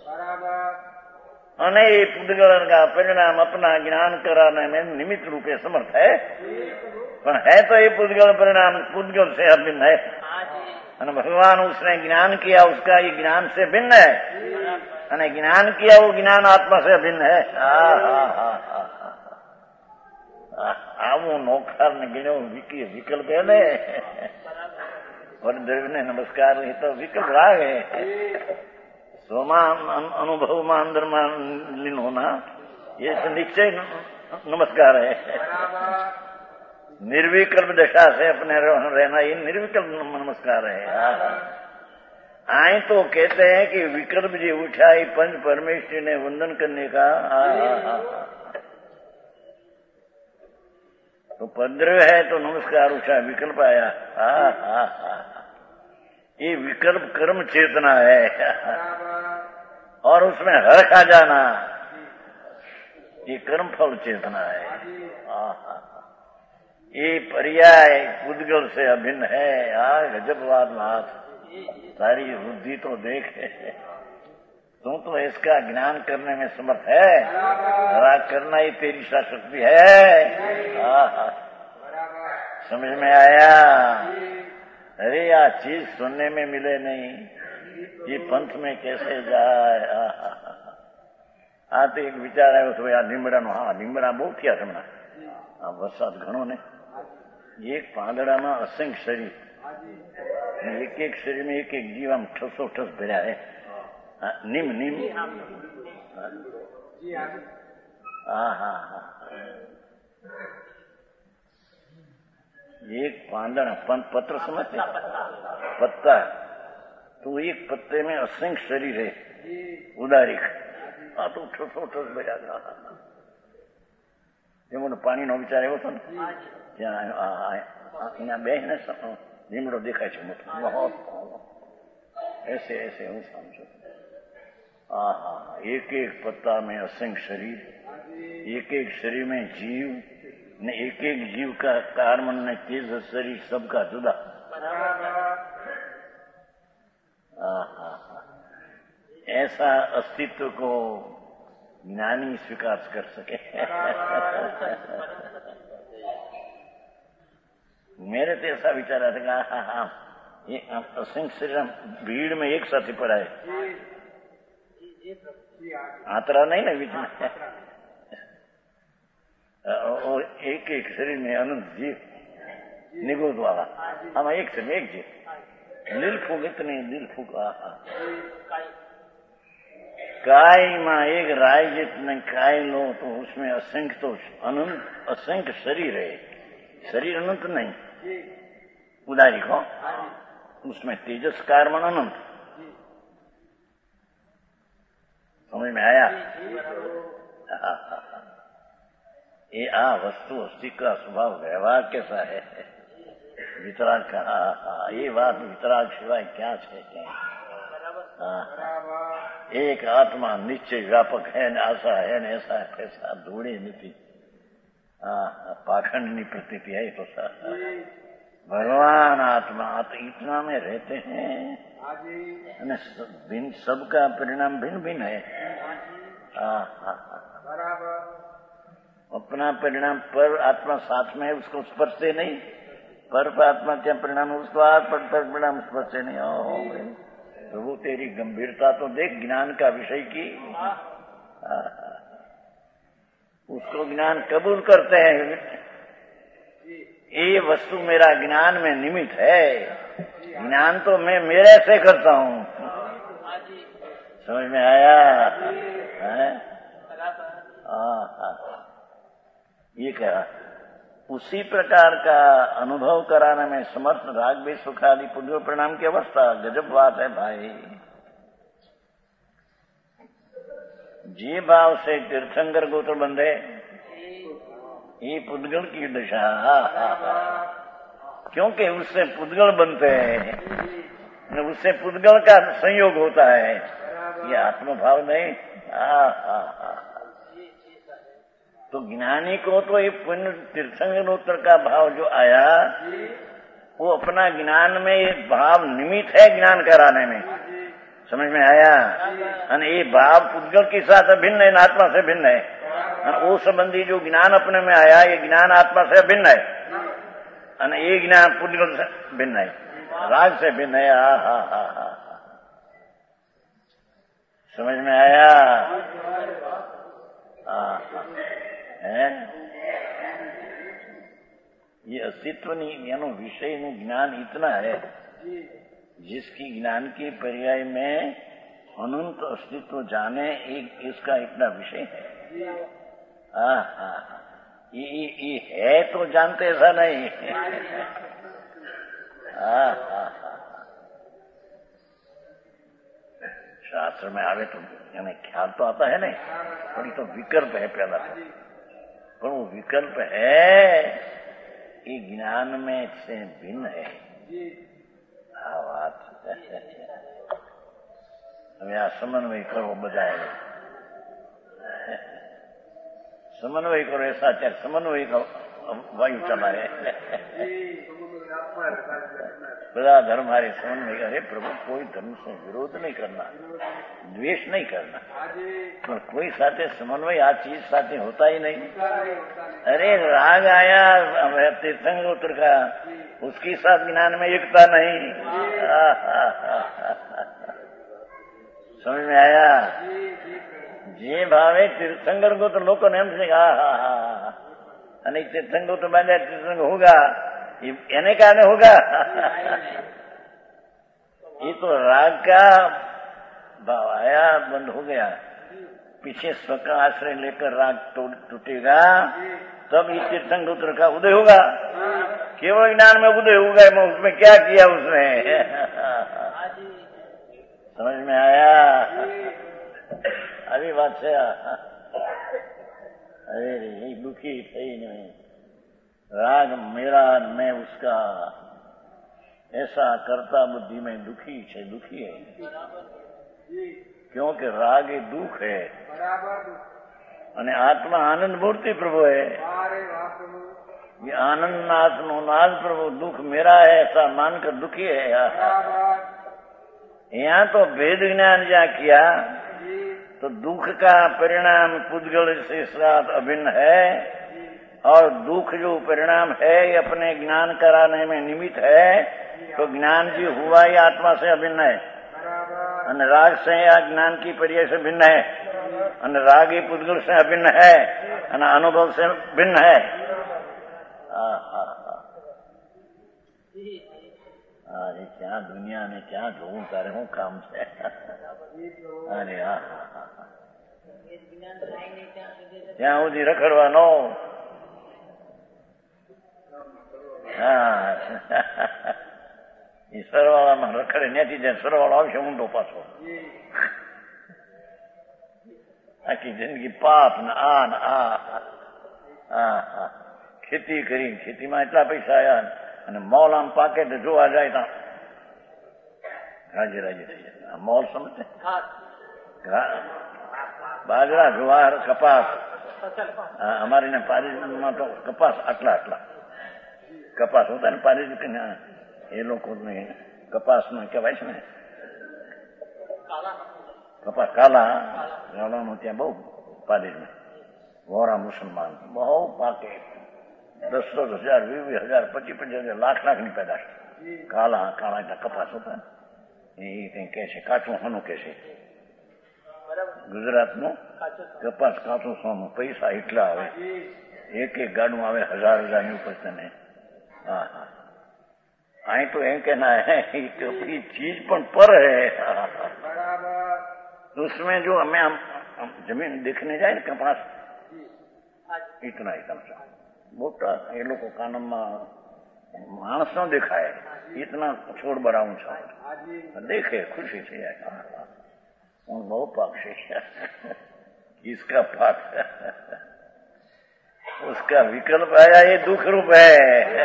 અને એ પુદ્ગલ का परिणाम अपना ज्ञान कराने में निमित्त रूपे समर्थ है, पर है तो ये पुद्गल परिणाम पुद्गल से अभिन्न है। અને भगवान उसने ज्ञान किया, उसका ये ज्ञान से भिन्न है। અને ज्ञान किया वो ज्ञान आत्मा से भिन्न है। हाँ हाँ हाँ हाँ આવું નોખાર ને ગણ્યો વિકલ્પ है ने वरदेव ने नमस्कार ये तो विकल्प राग है। स्वमा अनुभव में अंदर में लीन होना ये तो निश्चय नमस्कार है। निर्विकल्प दशा से अपने रहना ये निर्विकल्प नमस्कार है। आए तो कहते हैं कि विकल्प जी उठाई पंच परमेश्वर ने वंदन करने का। आ, आ, आ, आ, तो पद्रव्य है तो नमस्कार उठा, विकल्प आया। हा हा हा ये विकल्प कर्म चेतना है और उसमें हर्ष आ जाना ये कर्म फल चेतना है। हा हा ये पर्याय पुद्गल से अभिन्न है। आ गजब बात बात सारी बुद्धि तो देख तू तो इसका ज्ञान करने में समर्थ है, राग करना ही तेरी शक्ति है। हाँ समझ में आया? अरे यह चीज सुनने में मिले नहीं, ये पंथ में कैसे जाए? हाँ तो एक विचार आयो तो यार લીમડા નો। हाँ લીમડા બહુ થયા હમણાં આ વરસાદ ઘણો ને। એક પાંદડામાં અસંખ્ય શરીર, એક એક શરીર में एक एक जीव आम ठसो ठस भर्या है। निम निम हाँ हाँ हाँ एक पांदड़ा पत्र समझते पत्ता, तो एक पत्ते में असंख्य शरीर है उदारिक। हाँ तो ठसो ठस भर्या જેમનો પાણીનો વિચાર એવો હતો ને ત્યાં અહીંયા બેહીને લીમડો દેખાય છે મોટો, ऐसे ऐसे हूँ समझो। हाँ हाँ एक एक पत्ता में असंख्य शरीर, एक एक शरीर में जीव ने एक एक जीव का कार्बन ने तेज शरीर सबका जुदा। हाँ हाँ ऐसा अस्तित्व को ज्ञानी स्वीकार कर सके। मेरे तो ऐसा विचार आता था हाँ हाँ ये असंख्य शरीर भीड़ में एक साथी पड़ा है, आतरा नहीं ना बीच में, और एक एक शरीर में अनंत जीव निगोद वाला। हम एक से एक जीव दिल फूक इतने दिल फूक। काय मां एक राय जितने काय लो तो उसमें असंख्य तो अनंत असंख्य शरीर है, शरीर अनंत नहीं उदारी को उसमें तेजस कार्बन अनंत। समझ में आया? ये आ वस्तु अस्थि का स्वभाव व्यवहार कैसा है वितराग का। ये बात वितराग सिवाय क्या है क्या? एक आत्मा निश्चय व्यापक है न आशा है न ऐसा ऐसा धूड़ी नीति पाखंड नी प्रतीति है। तो भगवान आत्मा तो इतना में रहते हैं भिन्न, सबका परिणाम भिन्न भिन्न है। अपना परिणाम पर आत्मा साथ में है, उसको स्पर्श से नहीं, पर आत्मा क्या परिणाम उसको पर परिणाम स्पर्श से नहीं। ओ प्रभु तेरी गंभीरता तो देख ज्ञान का विषय की। उसको ज्ञान कबूल करते हैं, ये वस्तु मेरा ज्ञान में निमित्त है, ज्ञान तो मैं मेरे से करता हूँ। समझ में आया? है? ये क्या उसी प्रकार का अनुभव कराने में समर्थ राग भी सुखादि पुण्य परिणाम की अवस्था। गजब बात है भाई। जे भाव से तीर्थंकर गोत्र बंधे ये पुद्गल की दशा। क्योंकि उससे पुद्गल बनते हैं, उससे पुद्गल का संयोग होता है। ये आत्मभाव नहीं। आ, आ, आ। तो ज्ञानी को तो ये पुण्य तीर्थंकरोत्तर का भाव जो आया वो अपना ज्ञान में ये भाव निमित्त है ज्ञान कराने में। समझ में आया? और ये भाव पुद्गल के साथ अभिन्न है, आत्मा से भिन्न है। और वो संबंधी जो ज्ञान अपने में आया ये ज्ञान आत्मा से भिन्न है और ये ज्ञान पुद्गल से भिन्न है, राग से भिन्न है। हा हा हा हा समझ में आया? हाँ है ये अस्तित्व नहीं यानो विषय नु ज्ञान इतना है जिसकी ज्ञान के पर्याय में अनंत अस्तित्व जाने एक इसका इतना विषय है। हाँ हाँ ये, ये, ये है तो जानते ऐसा नहीं। हाँ हाँ हाँ शास्त्र में आवे तो यानी ख्याल तो आता है नहीं, पर ये तो विकल्प है पहला तो। पर वो विकल्प है ये ज्ञान में से भिन्न है। हाँ बात हम यहाँ समन्वय करो बजाय समन्वय करो ऐसा चाहे समन्वय का वायु चला है। बड़ा धर्म हमारे समन्वय। अरे प्रभु कोई धर्म से विरोध नहीं करना, द्वेष नहीं करना, पर कोई साथे समन्वय आ चीज साथे होता ही नहीं। अरे राग आया तीर्थंकर का उसके साथ ज्ञान में एकता नहीं। समझ में आया? जे भावे तीर्थंकर को तो लोगों ने हमसे कहा हा हा અને तीर्थंकर तो बन जाए तीर्थंकर होगा यानी कारण होगा। ये तो राग का भाव आया बंद हो गया, पीछे स्व का आश्रय लेकर राग टूटेगा तब ये तीर्थंकर का उदय होगा। केवल ज्ञान में उदय होगा, मैं उसमें क्या किया उसने। समझ में आया? अभी बात से अरे रे दुखी थे नहीं, राग मेरा मैं उसका ऐसा करता बुद्धि में दुखी है दुखी है। क्योंकि राग ये दुख है અને आत्मा आनंद मूर्ति प्रभु है। ये आनंद नाथ नो नाथ प्रभु दुख मेरा है ऐसा मानकर दुखी है। यहाँ तो भेद ज्ञान जा किया तो दुख का परिणाम पुद्गल से साथ अभिन्न है और दुख जो परिणाम है ये अपने ज्ञान कराने में निमित्त है। तो ज्ञान जी हुआ ही आत्मा से अभिन्न है, राग से या ज्ञान की पर्याय से भिन्न है, राग ही पुद्गल से अभिन्न है, अनुभव से भिन्न है। अरे क्या दुनिया में क्या જોવું તારે હું કામ છે। અરે હા ત્યાં સુધી રખડવાનો। હા એ સરવાળામાં રખડે ત્યાંથી જાય સરવાળો આવશે ઊંડો પાછો। આખી જિંદગી પાપ ને આ ને આ હા હા ખેતી કરી ખેતીમાં એટલા પૈસા આવ્યા અને મોલ આમ પાકે તો જોવા જાય તો રાજી રાજી થઈ જાય। મોલ સમજે બાજરા જુવાર કપાસ અમારી ને પારિજમાં તો કપાસ આટલા આટલા કપાસ હોતા ને પારિજ એ લોકો કપાસ નો કહેવાય છે ને કપાસ કાલા ગાળાનો ત્યાં બહુ પારિજમાં વોરા મુસલમાન બહુ પાકે दस दस हजार वीस हजार पच्चीस पच्चीस हजार लाख लाख ની पैदाश काला काला का कपास होता है ये कहीं कैसे काचू सोनू कैसे गुजरात नो कपास काचू सोनू पैसा इतला आवे एक एक गाड़ू आवे हजार हजार नी ऊपर तने हाँ हाँ आई तो यही कहना है कि चीज पण पर है। उसमें जो हमें हम, हम जमीन देखने जाए ना कपास इतना इतना सा मोटा ये लोग कानम मानस न देखा है इतना छोड़ बढ़ाऊ छा देखे खुशी थी बहु पक्षी इसका पाठ उसका विकल्प आया ये दुख रूप है।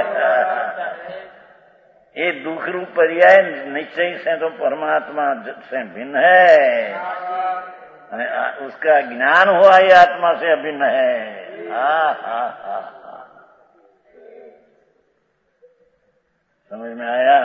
ये दुख रूप पर्याय निश्चय से तो परमात्मा से भिन्न है, उसका ज्ञान हुआ ये आत्मा से अभिन्न है। हा हा हा समझ में आया?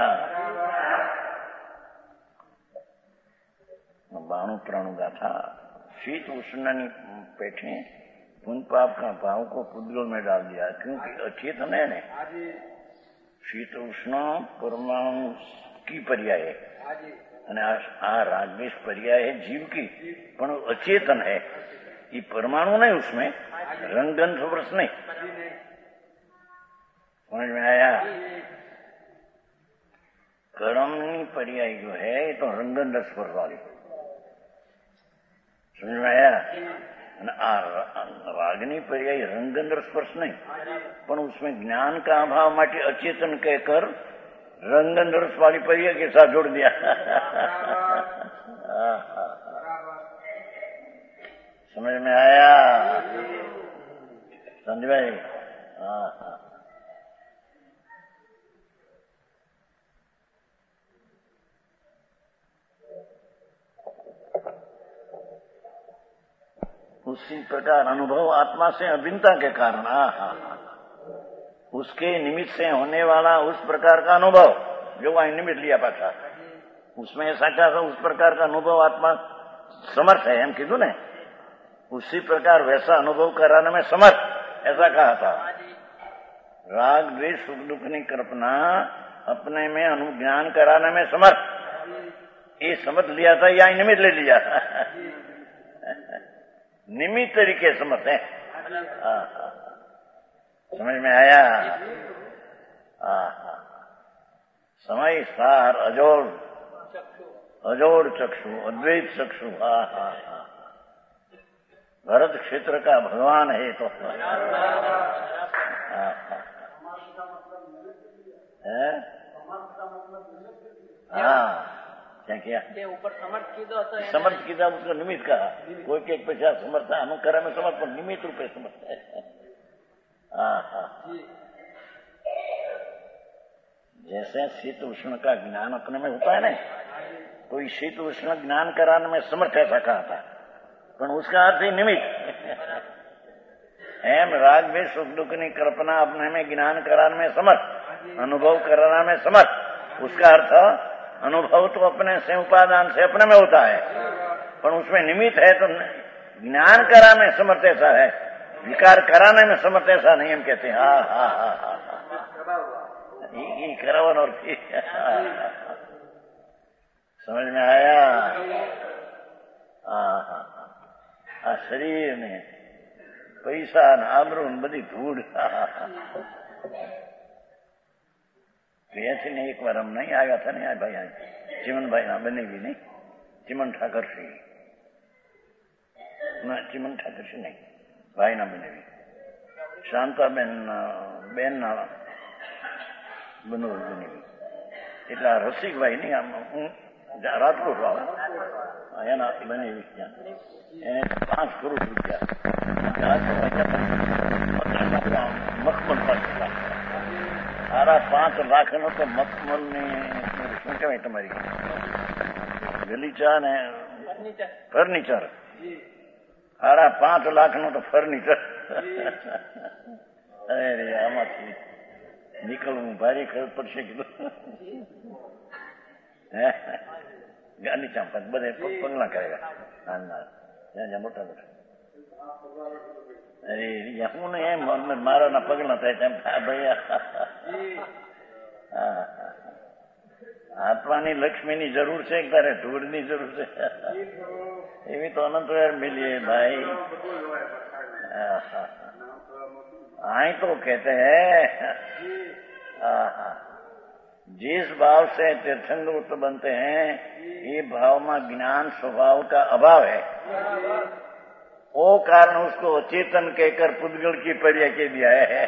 बाणु प्राणु गाथा शीत उष्ण पेठे पुण्य पाप का भाव को पुद्गल में डाल दिया क्योंकि अचेतन है ने शीत उष्ण परमाणु की पर्याय है आ रागवेश पर्याय है जीव की पण अचेतन है ये परमाणु नहीं उसमें रंगगंध वर्ष नहीं। समझ में आया? कर्म पर्याय जो है ये तो रंगन रस पर वाली समझ में आया? रागनी पर्याय रंगन स्पर्श नहीं पण उसमें ज्ञान का अभाव माटे अचेतन कहकर रंगन रस वाली पर्याय के साथ जोड़ दिया। समझ में आया संजय भाई? उसी प्रकार अनुभव आत्मा से अभिन्नता के कारण उसके निमित्त से होने वाला उस प्रकार का अनुभव जो वही निमित्त लिया पाता उसमें साचा था उस प्रकार का अनुभव आत्मा समर्थ है हम कीधु ने उसी प्रकार वैसा अनुभव कराने में समर्थ ऐसा कहा था। राग द्वेष सुख दुख की कल्पना अपने में अनुज्ञान कराने में समर्थ ये समझ लिया था या निमित्त ले लिया था? निमित्त तरीके समझ है। समझ में आया? समय सार अजोड़ अजोड़ चक्षु अद्वैत चक्षु हा हा भरत क्षेत्र का भगवान है तो हाँ क्या किया ऊपर समर्थ कीधो तो समर्थ कीधा उसको निमित्त कहा कोई के पैसा समर्थ अनुकरण में समर्थ पर निमित्त रूपे समर्थ है। हाँ हाँ जैसे शीत उष्ण का ज्ञान अपने में होता है ना तो इस शीत उष्ण ज्ञान कराने में समर्थ ऐसा कहा था पर उसका अर्थ ही निमित्त एम राग में सुख दुख की कल्पना अपने में ज्ञान कराने में समर्थ अनुभव कराने में समर्थ उसका अर्थ अनुभव तो अपने से उपादान से अपने में होता है पर उसमें निमित्त है तो ज्ञान कराने में समर्थ ऐसा है विकार कराने में समर्थ ऐसा नहीं हम कहते हैं। हाँ हाँ हाँ हाँ ये करावन और समझ में आया? हाँ हाँ आ शरीर ने पैसा न आबरू बड़ी धूड़ ऐसे नहीं एक बार हम नहीं आया था नहीं भाई आज चिमन भाई ना बनेगी नहीं चिमन ठाकर श्री ना चिमन ठाकर श्री नहीं भाई ना बनेगी शांता बेन बेन ना बनोर बनेगी એટલે રસિક ભાઈ નહીં આમ હું રાજકોટ વાળો એના બનેવી ત્યાં એને પાંચ કરોડ રૂપિયા મખમલ પાસે સારા પાંચ લાખ નો તો મખમલ ની શું કહેવાય તમારી ગલીચા ને ફર્નિચર સારા પાંચ લાખ નો તો ફર્નિચર અરે આમાંથી નીકળવું ભારી ખર્ચ પડશે કીધું ગાલીચા બધે પગલા કરેગા નાના જ્યાં જ્યાં મોટા મોટા અરે હું ને એમ મારા પગલા થાય તેમ ભાઈ આત્માની લક્ષ્મીની જરૂર છે તારે ધૂળની જરૂર છે એવી તો અનંત વાર મિલીએ ભાઈ। आई तो कहते हैं जिस भाव से तीर्थंकर उत्तर बनते हैं, ये भाव में ज्ञान स्वभाव का अभाव है। वो कारण उसको अचेतन कहकर पुद्गल की पर्याय के दिया है।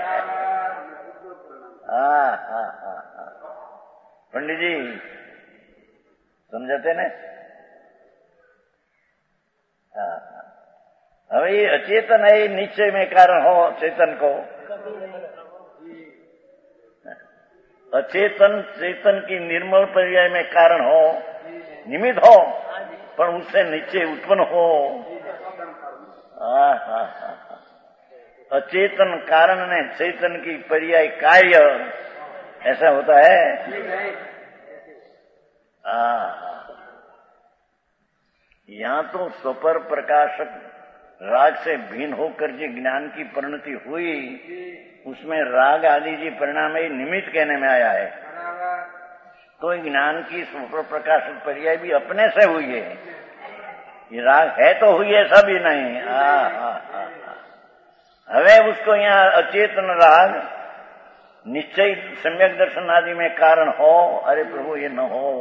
हाँ हाँ हाँ हाँ पंडित जी समझाते ना? हाँ हाँ अब ये अचेतन है, निश्चय में कारण हो चेतन को। अचेतन चेतन की निर्मल पर्याय में कारण हो, निमित्त हो, पर उससे निश्चय उत्पन्न हो। हाँ हाँ हाँ अचेतन कारण ने चेतन की पर्याय कार्य, ऐसा होता है। हाँ यहाँ तो स्वपर प्रकाशक राग से भिन्न होकर जो ज्ञान की परिणति हुई, उसमें राग आदि जी परिणाम ही निमित्त कहने में आया है। तो ज्ञान की स्वपर प्रकाशक पर्याय भी अपने से हुई है। ये राग है तो हुई, ऐसा भी नहीं। हाँ हाँ हाँ हवे उसको यहाँ अचेतन राग निश्चय सम्यक दर्शन आदि में कारण हो, अरे प्रभु ये न हो,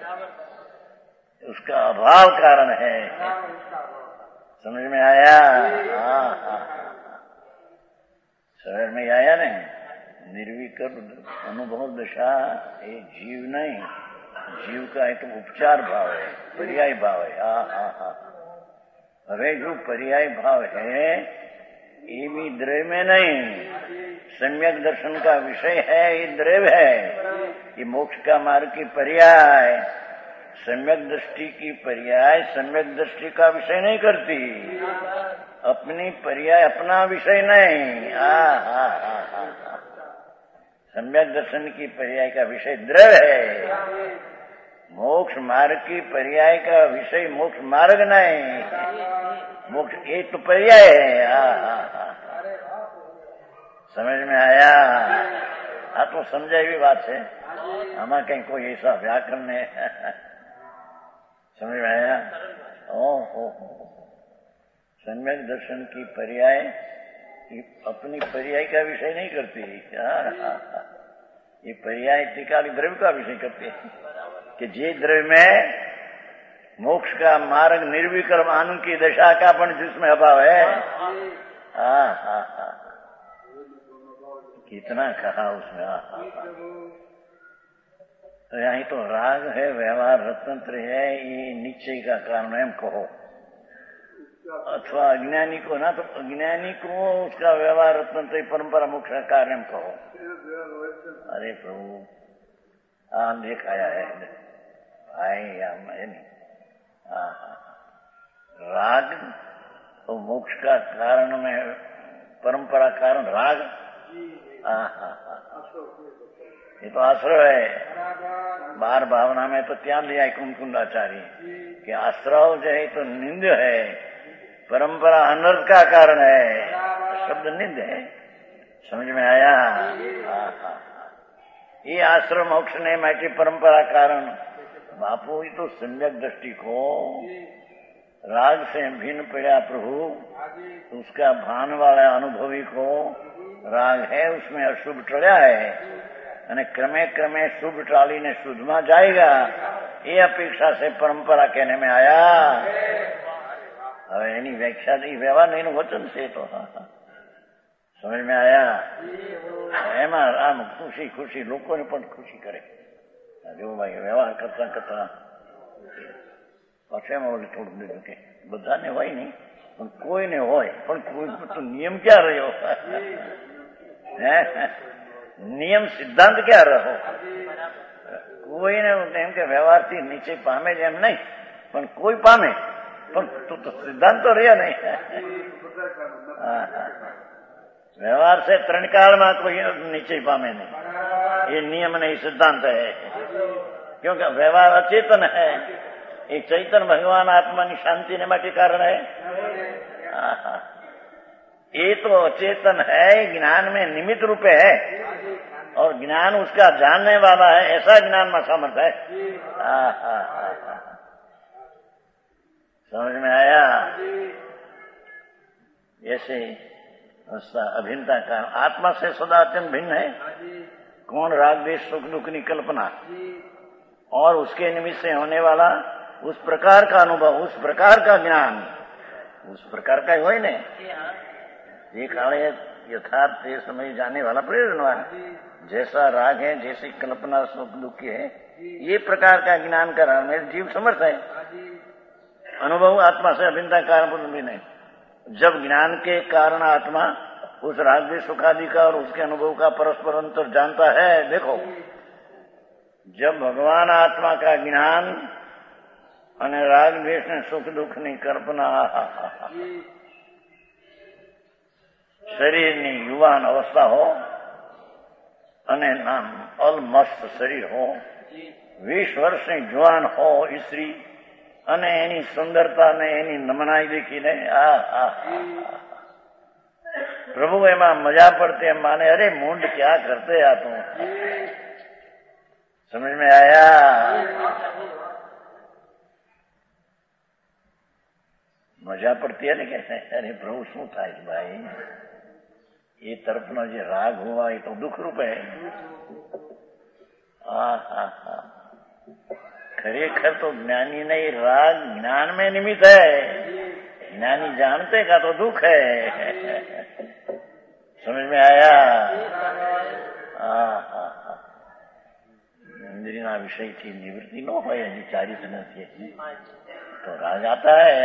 उसका अभाव कारण है। समझ में आया? हाँ हाँ समझ में आया नहीं? निर्विकल्प अनुभव दशा ये जीव नहीं, जीव का एक उपचार भाव है, पर्याय भाव है। हाँ हाँ हाँ अरे जो पर्याय भाव है ये भी द्रव्य में नहीं, सम्यक दर्शन का विषय है, ये द्रव्य है। ये मोक्ष का मार्ग की पर्याय, सम्यक दृष्टि की पर्याय सम्यक दृष्टि का विषय नहीं करती, अपनी पर्याय अपना विषय नहीं। हाँ हाँ हाँ हाँ सम्यक दर्शन की पर्याय का विषय द्रव्य है, मोक्ष मार्ग की पर्याय का विषय मोक्ष मार्ग नहीं, मोक्ष एक तो पर्याय है। हाँ हाँ हाँ समझ में आया? हाँ तो समझाई भी बात है, हमारा कहीं कोई ऐसा व्याकरण है। समझ में आया? ओ हो सम्यक दर्शन की पर्याय अपनी पर्याय का विषय नहीं करती। हाँ हाँ हाँ ये पर्याय त्रिकाली द्रव्य का विषय करती है कि जे द्रव्य में मोक्ष का मार्ग निर्विकल्प आनंद की दशा का पण जिसमें अभाव है। हाँ हाँ हाँ कितना कहा उसमें। हाँ हाँ तो यही तो राग है, व्यवहार रत्नत्र है, ये निश्चय का कारण है कहो, अथवा अज्ञानी को ना, तो अज्ञानी को उसका व्यवहार रत्नत्र परंपरा मोक्ष का कारण कहो। अरे प्रभु हाँ दिखाया है भाई या मैं नहीं। हाँ हाँ राग तो मोक्ष का कारण में परंपरा कारण राग। हाँ हाँ हाँ ये तो आश्रय है। बार भावना में तो त्याग लिया कुंकुंडाचार्य कि आश्रय जो है तो निंद है, परंपरा अनर्थ का कारण है, शब्द निंद है। समझ में आया? हाँ हाँ ये आश्रम मोक्ष ने माटी परंपरा कारण बापू ही तो सम्यक दृष्टि को राग से भिन्न पड़ा प्रभु, उसका भान वाला अनुभवी को राग है, उसमें अशुभ टळ्या है, અને क्रमे क्रमे शुभ टाली ने शुद्ध में जाएगा, ये अपेक्षा से परंपरा कहने में आया। હવે એની વ્યાખ્યા નહીં, વ્યવહાર નહીં વચન છે તો સમજ में आया? એમાં આમ ખુશી ખુશી લોકોને પણ ખુશી કરે, જો ભાઈ વ્યવહાર કરતા કરતા પછી એમાં ઓલું થોડું બીજું કે બધાને હોય નહીં પણ કોઈને હોય, પણ કોઈ તો નિયમ ક્યાં રહ્યો? નિયમ સિદ્ધાંત ક્યાં રહ્યો? કોઈને એમ કે વ્યવહારથી નીચે પામે જ એમ નહીં, પણ કોઈ પામે, પણ તું તો સિદ્ધાંત તો રહ્યા નહીં। व्यवहार से त्रण काल में कोई नीचे पामे नहीं, ये नियम नहीं सिद्धांत है, क्योंकि व्यवहार अचेतन है, ये चैतन्य भगवान आत्मा की शांति ने माटे कारण है। ये तो अचेतन है, ज्ञान में निमित्त रूपे है, और ज्ञान उसका जानने वाला है, ऐसा ज्ञान में समर्थ है। समझ में आया? ऐसे अभिन्नता का आत्मा से सदा अत्यंत भिन्न है, कौन राग द्वेष सुख दुख की कल्पना और उसके निमित्त से होने वाला उस प्रकार का अनुभव, उस प्रकार का ज्ञान, उस प्रकार का हो ही नहीं। ये काले यथार्थ ये समझ जाने वाला प्रेरणवान, जैसा राग है, जैसी कल्पना सुख दुख की है, ये प्रकार का ज्ञान का मेरे जीव समर्थ है। अनुभव आत्मा से अभिन्नता कारण भी नहीं। जब ज्ञान के कारण आत्मा उस राग द्वेष सुखादि का और उसके अनुभव का परस्पर अंतर जानता है। देखो, जब भगवान आत्मा का ज्ञान અને રાગ દ્વેષ ને સુખ દુઃખ ની કલ્પના શરીરની યુવાન અવસ્થા હો અને નામ અલમસ્ત શરીર હો, વીસ વર્ષની જુવાન હો સ્ત્રી અને એની સુંદરતા ને એની નમનાઈ દેખીને આ આ પ્રભુ એમાં મજા પડતી એમ માને, અરે મૂંડ क्या करते आ तुम, समझ में आया? મજા પડતી હતી કે અરે પ્રભુ શું થાય ભાઈ, એ તરફનો જે રાગ હોવા એ તો દુઃખરૂપ હે। હા હા હા, ખરેખર તો જ્ઞાની नहीं, राग ज्ञान में निमित्त है। ज्ञानी जानते का तो दुख है। समझ में आया? હા હા હા, इंद्रियना विषय थी निवृत्ति न हो, चारित નથી तो राग आता है।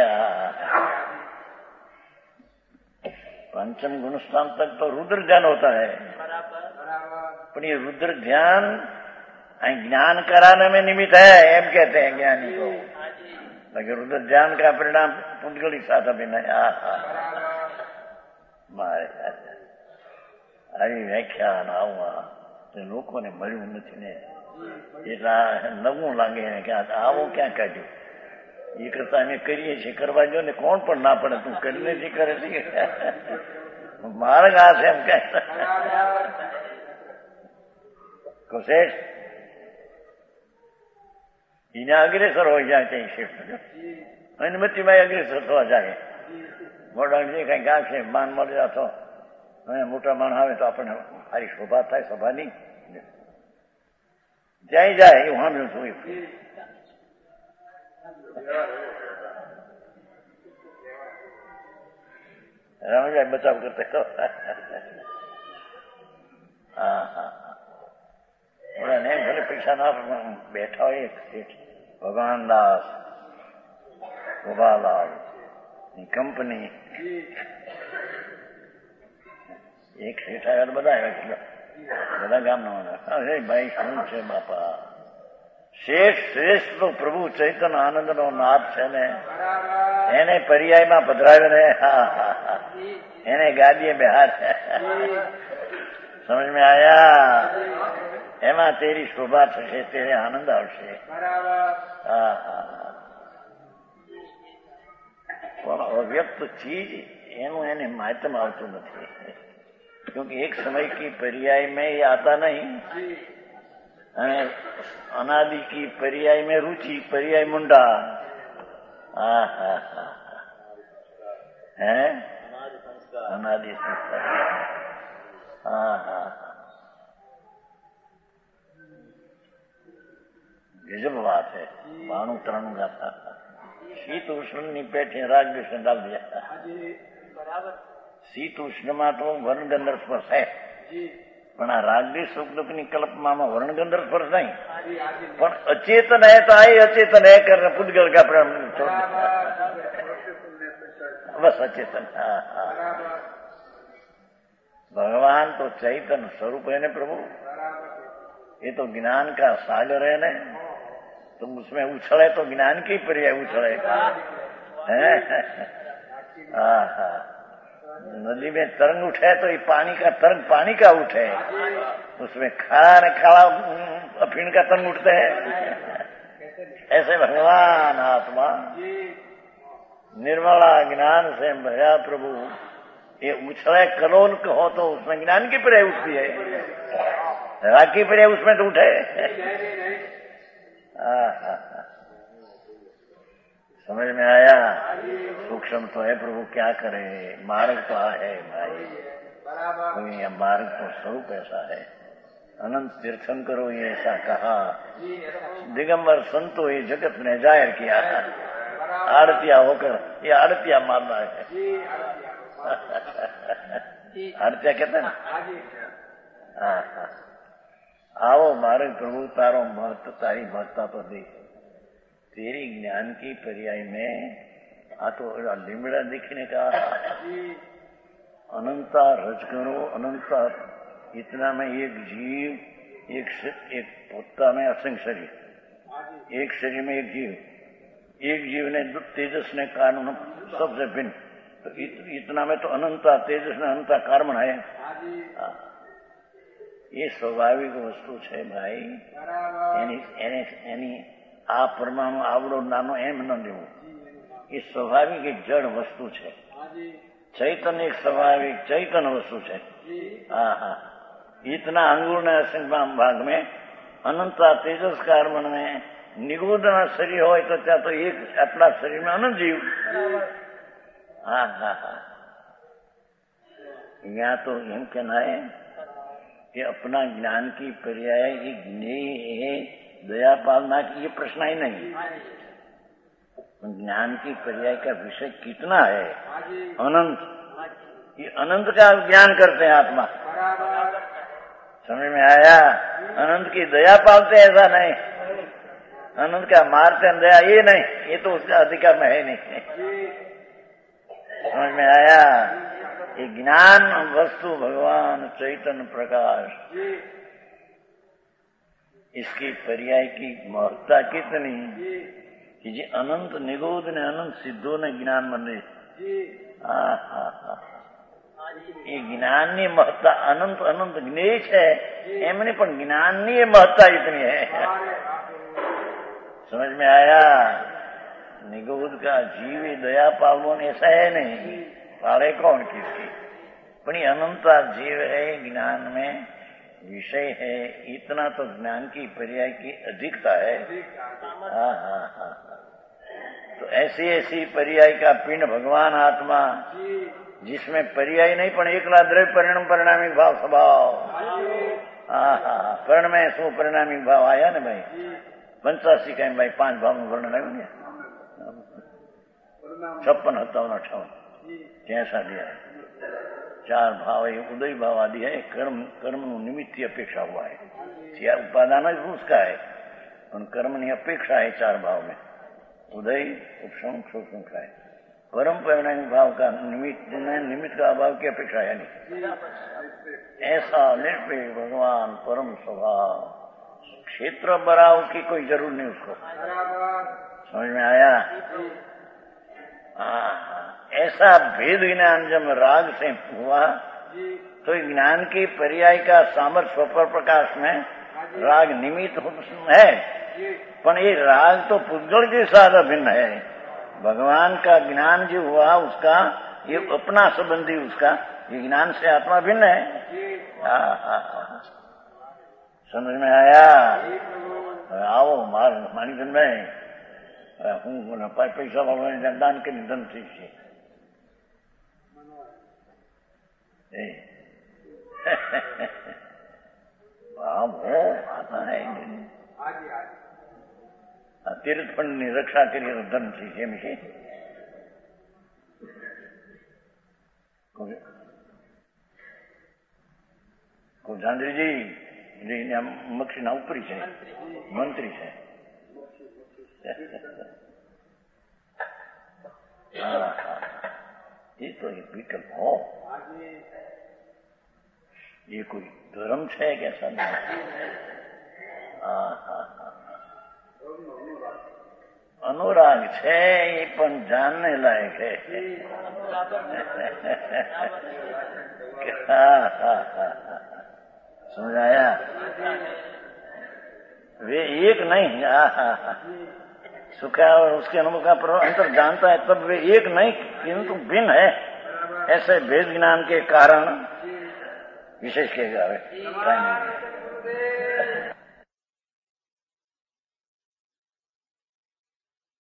पंचम गुण स्थान तक तो रुद्र ध्यान होता है, पर ये रुद्र ध्यान ज्ञान कराने में निमित्त है, एम कहते हैं ज्ञानी को। लेकिन रुद्र ध्यान का परिणाम पुद्गलिक साथ अभी नहीं। मारे આવી વ્યાખ્યા આવું લોકોને મળ્યું નથી ને, એટલા નવું લાગે ને કે આવો ક્યાં કાઢ્યું। એ કરતા અમે કરીએ છીએ, કરવા જો ને કોણ પણ ના પડે, તું કરીને જ કરે છે માર્ગ આ છે એમ કે કોશેષ એને અગ્રેસર હોય જાય કઈ શિફ્ટ અનુમતિમાં અગ્રેસર થવા જાય। મોટા જે કઈ ગા છે માન મળી જતો મોટા માણ આવે તો આપણને સારી શોભા થાય, સભાની જાય જાય એવું સાંભળ્યું છું। રમજાય બચાવ કરતા હા હા બોલા ને ભલે પૈસા ના બેઠા હોય ભગવાન દાસ ગોપાલાલ ની કંપની એક શેઠ આવ્યા બધા આવ્યા, બધા ગામના અરે ભાઈ શું છે બાપા, શ્રેષ્ઠ શ્રેષ્ઠ તો પ્રભુ ચૈતન્ય આનંદ નો નાદ છે ને, એને પર્યાયમાં પધરાવ્યો ને, એને ગાદીએ બહાર સમજ में आया? એમાં તેરી શોભા થશે, તેરે આનંદ આવશે। હા હા, પણ અવ્યક્ત ચીજ એનું એને માધ્યમ આવતું નથી, क्योंकि एक समय की पर्याय में ये आता नहीं, अनादि की पर्याय में रुचि, पर्याय मुंडा हा हा हा है अनादि संस्कार। हाँ हाँ गजब बात है। बाणु तरणु गाता शीत उष्ण पेटे राग विष्णु डाल दिया। शीत ઉષ્ણમાં તો વર્ણગંધર સ્પર્શ है, પણ આ રાગની સુખ દુઃખની કલ્પનામાં વર્ણગંધર સ્પર્શ નહીં, પણ અચેતન है तो आई अचेतन है करना पुद्गल का प्रेम छोड़ बस अचेतन। हाँ हाँ, भगवान तो चैतन्य स्वरूप है ने प्रभु, ये तो ज्ञान का सागर है ने, तुम उसमें उछले तो ज्ञान की पर्याय उछले। हाँ हाँ, नदी में तरंग उठे तो ये पानी का तरंग पानी का उठे, उसमें खारा ने खारा अफीण का तरंग उठते हैं। ऐसे भगवान आत्मा निर्मला ज्ञान से भया प्रभु, ये उछले कलोन हो तो उसमें ज्ञान की पर्याय उठती है, राग की पर्याय उसमें तो उठे। समझ में आया? सूक्ष्म तो है प्रभु, क्या करे, मार्ग तो है भाई, तो ये मार्ग तो स्वरूप ऐसा है। अनंत तीर्थंकरो ये ऐसा कहा, दिगंबर संतो ये जगत ने जाहिर किया। आरतिया होकर ये आरतिया मारना है। आरतिया कहते हैं। हाँ हाँ, आओ मारे प्रभु तारो महत्व तारी महत्ता तो देख, तेरी ज्ञान की पर्याय में आ तो लिमड़ा दिखने का अनंता रज करो, अनंता इतना में एक जीव, एक एक पोता में असंख्य शरीर, एक शरीर में एक जीव, एक जीव ने तेजस ने कारण सबसे भिन्न, तो इत, इतना में तो अनंता तेजस ने अनंता कारण है। ये स्वाभाविक वस्तु है भाई। एनी एनी एनी आ परमाणु आवड़ो नानो एम न लेवो, ये स्वाभाविक एक जड़ वस्तु है। चैतन्य एक स्वाभाविक चैतन्य वस्तु है। हाँ हाँ, इतना अंगूर ने असंख्य भाग में अनंता तेजस कार्बन में निगोदना शरीर हो तो त्या तो एक अपना शरीर में अनंत जीव। हाँ हाँ हाँ, यहाँ तो एम कहना है कि अपना ज्ञान की पर्याय ये ज्ञेय है, दया पालना की ये प्रश्न ही नहीं। ज्ञान की पर्याय का विषय कितना है? अनंत। ये अनंत का ज्ञान करते हैं आत्मा। समझ में आया? अनंत की दया पालते ऐसा नहीं, अनंत का मारते दया ये नहीं, ये तो उसका अधिकार में है नहीं। समझ में आया? ये ज्ञान वस्तु भगवान चैतन्य प्रकाश, इसकी पर्याय की महत्ता कितनी कि जी अनंत निगोद ने अनंत सिद्धों ने ज्ञान बने। हाँ हाँ हाँ, ये ज्ञान ની महत्ता अनंत अनंत ज्ञेय है एमने पण ज्ञान ની महत्ता इतनी है। समझ में आया? निगोद का जीवी दया पालवो ऐसा है नहीं, पाले कौन किसकी, पण ये अनंता जीव है, ज्ञान में विषय है, इतना तो ज्ञान की पर्याय की अधिकता है। हाँ हाँ हाँ, तो ऐसी ऐसी पर्याय का पिंड भगवान आत्मा, जिसमें पर्याय नहीं पण एकला द्रव्य परिणाम परिणामिक भाव स्वभाव। हाँ हाँ, पर्ण में शू परिणामिक भाव आया ने भाई, पंचासी कहीं भाई पांच भाव में वर्णन आयु ने छप्पन सत्तावन अठावन कैसा दिया है। चार भाव है, उदय भाव आदि है, कर्म कर्म निमित्त की अपेक्षा हुआ है, चार उपादान उसका है, उन कर्म की अपेक्षा है चार भाव में, उदय उपशम सूक्ष्म का है। परम परिणामिक भाव का निमित्त निमित्त का अभाव की अपेक्षा है नहीं। ऐसा निरपेक्ष भगवान परम स्वभाव, क्षेत्र बड़ा उसकी कोई जरूर नहीं उसको। समझ में आया? हाँ, ऐसा भेद ज्ञान जब राग से हुआ तो ज्ञान की पर्याय का सामर्थ्य स्वपर प्रकाश में राग निमित्त है, पर ये राग तो पुद्गल के साथ अभिन्न है। भगवान का ज्ञान जो हुआ उसका ये अपना संबंधी, उसका ये ज्ञान से आत्मा भिन्न है। हाँ हाँ हाँ, समझ में आया? आओ मार मानिकन में हूँ पैसा वालों दान के निधन थी हो आता है तीर्थ फंड ની રક્ષા કરી ધન છે કેમ છે જાંજરીજી મક્ષીના ઉપરી છે, મંત્રી છે। हाँ हाँ, ये तो एक विकल्प हो, ये कोई धर्म है कैसा नहीं। हाँ हाँ हाँ, अनुराग है ये पण जानने लायक है। हाँ हाँ हाँ, समझ आया? वे एक नहीं। हाँ हाँ हाँ, सुखा और उसके अनुभव का अंतर जानता है तब वे एक नहीं किंतु भिन्न है। ऐसे भेद ज्ञान के कारण विशेष के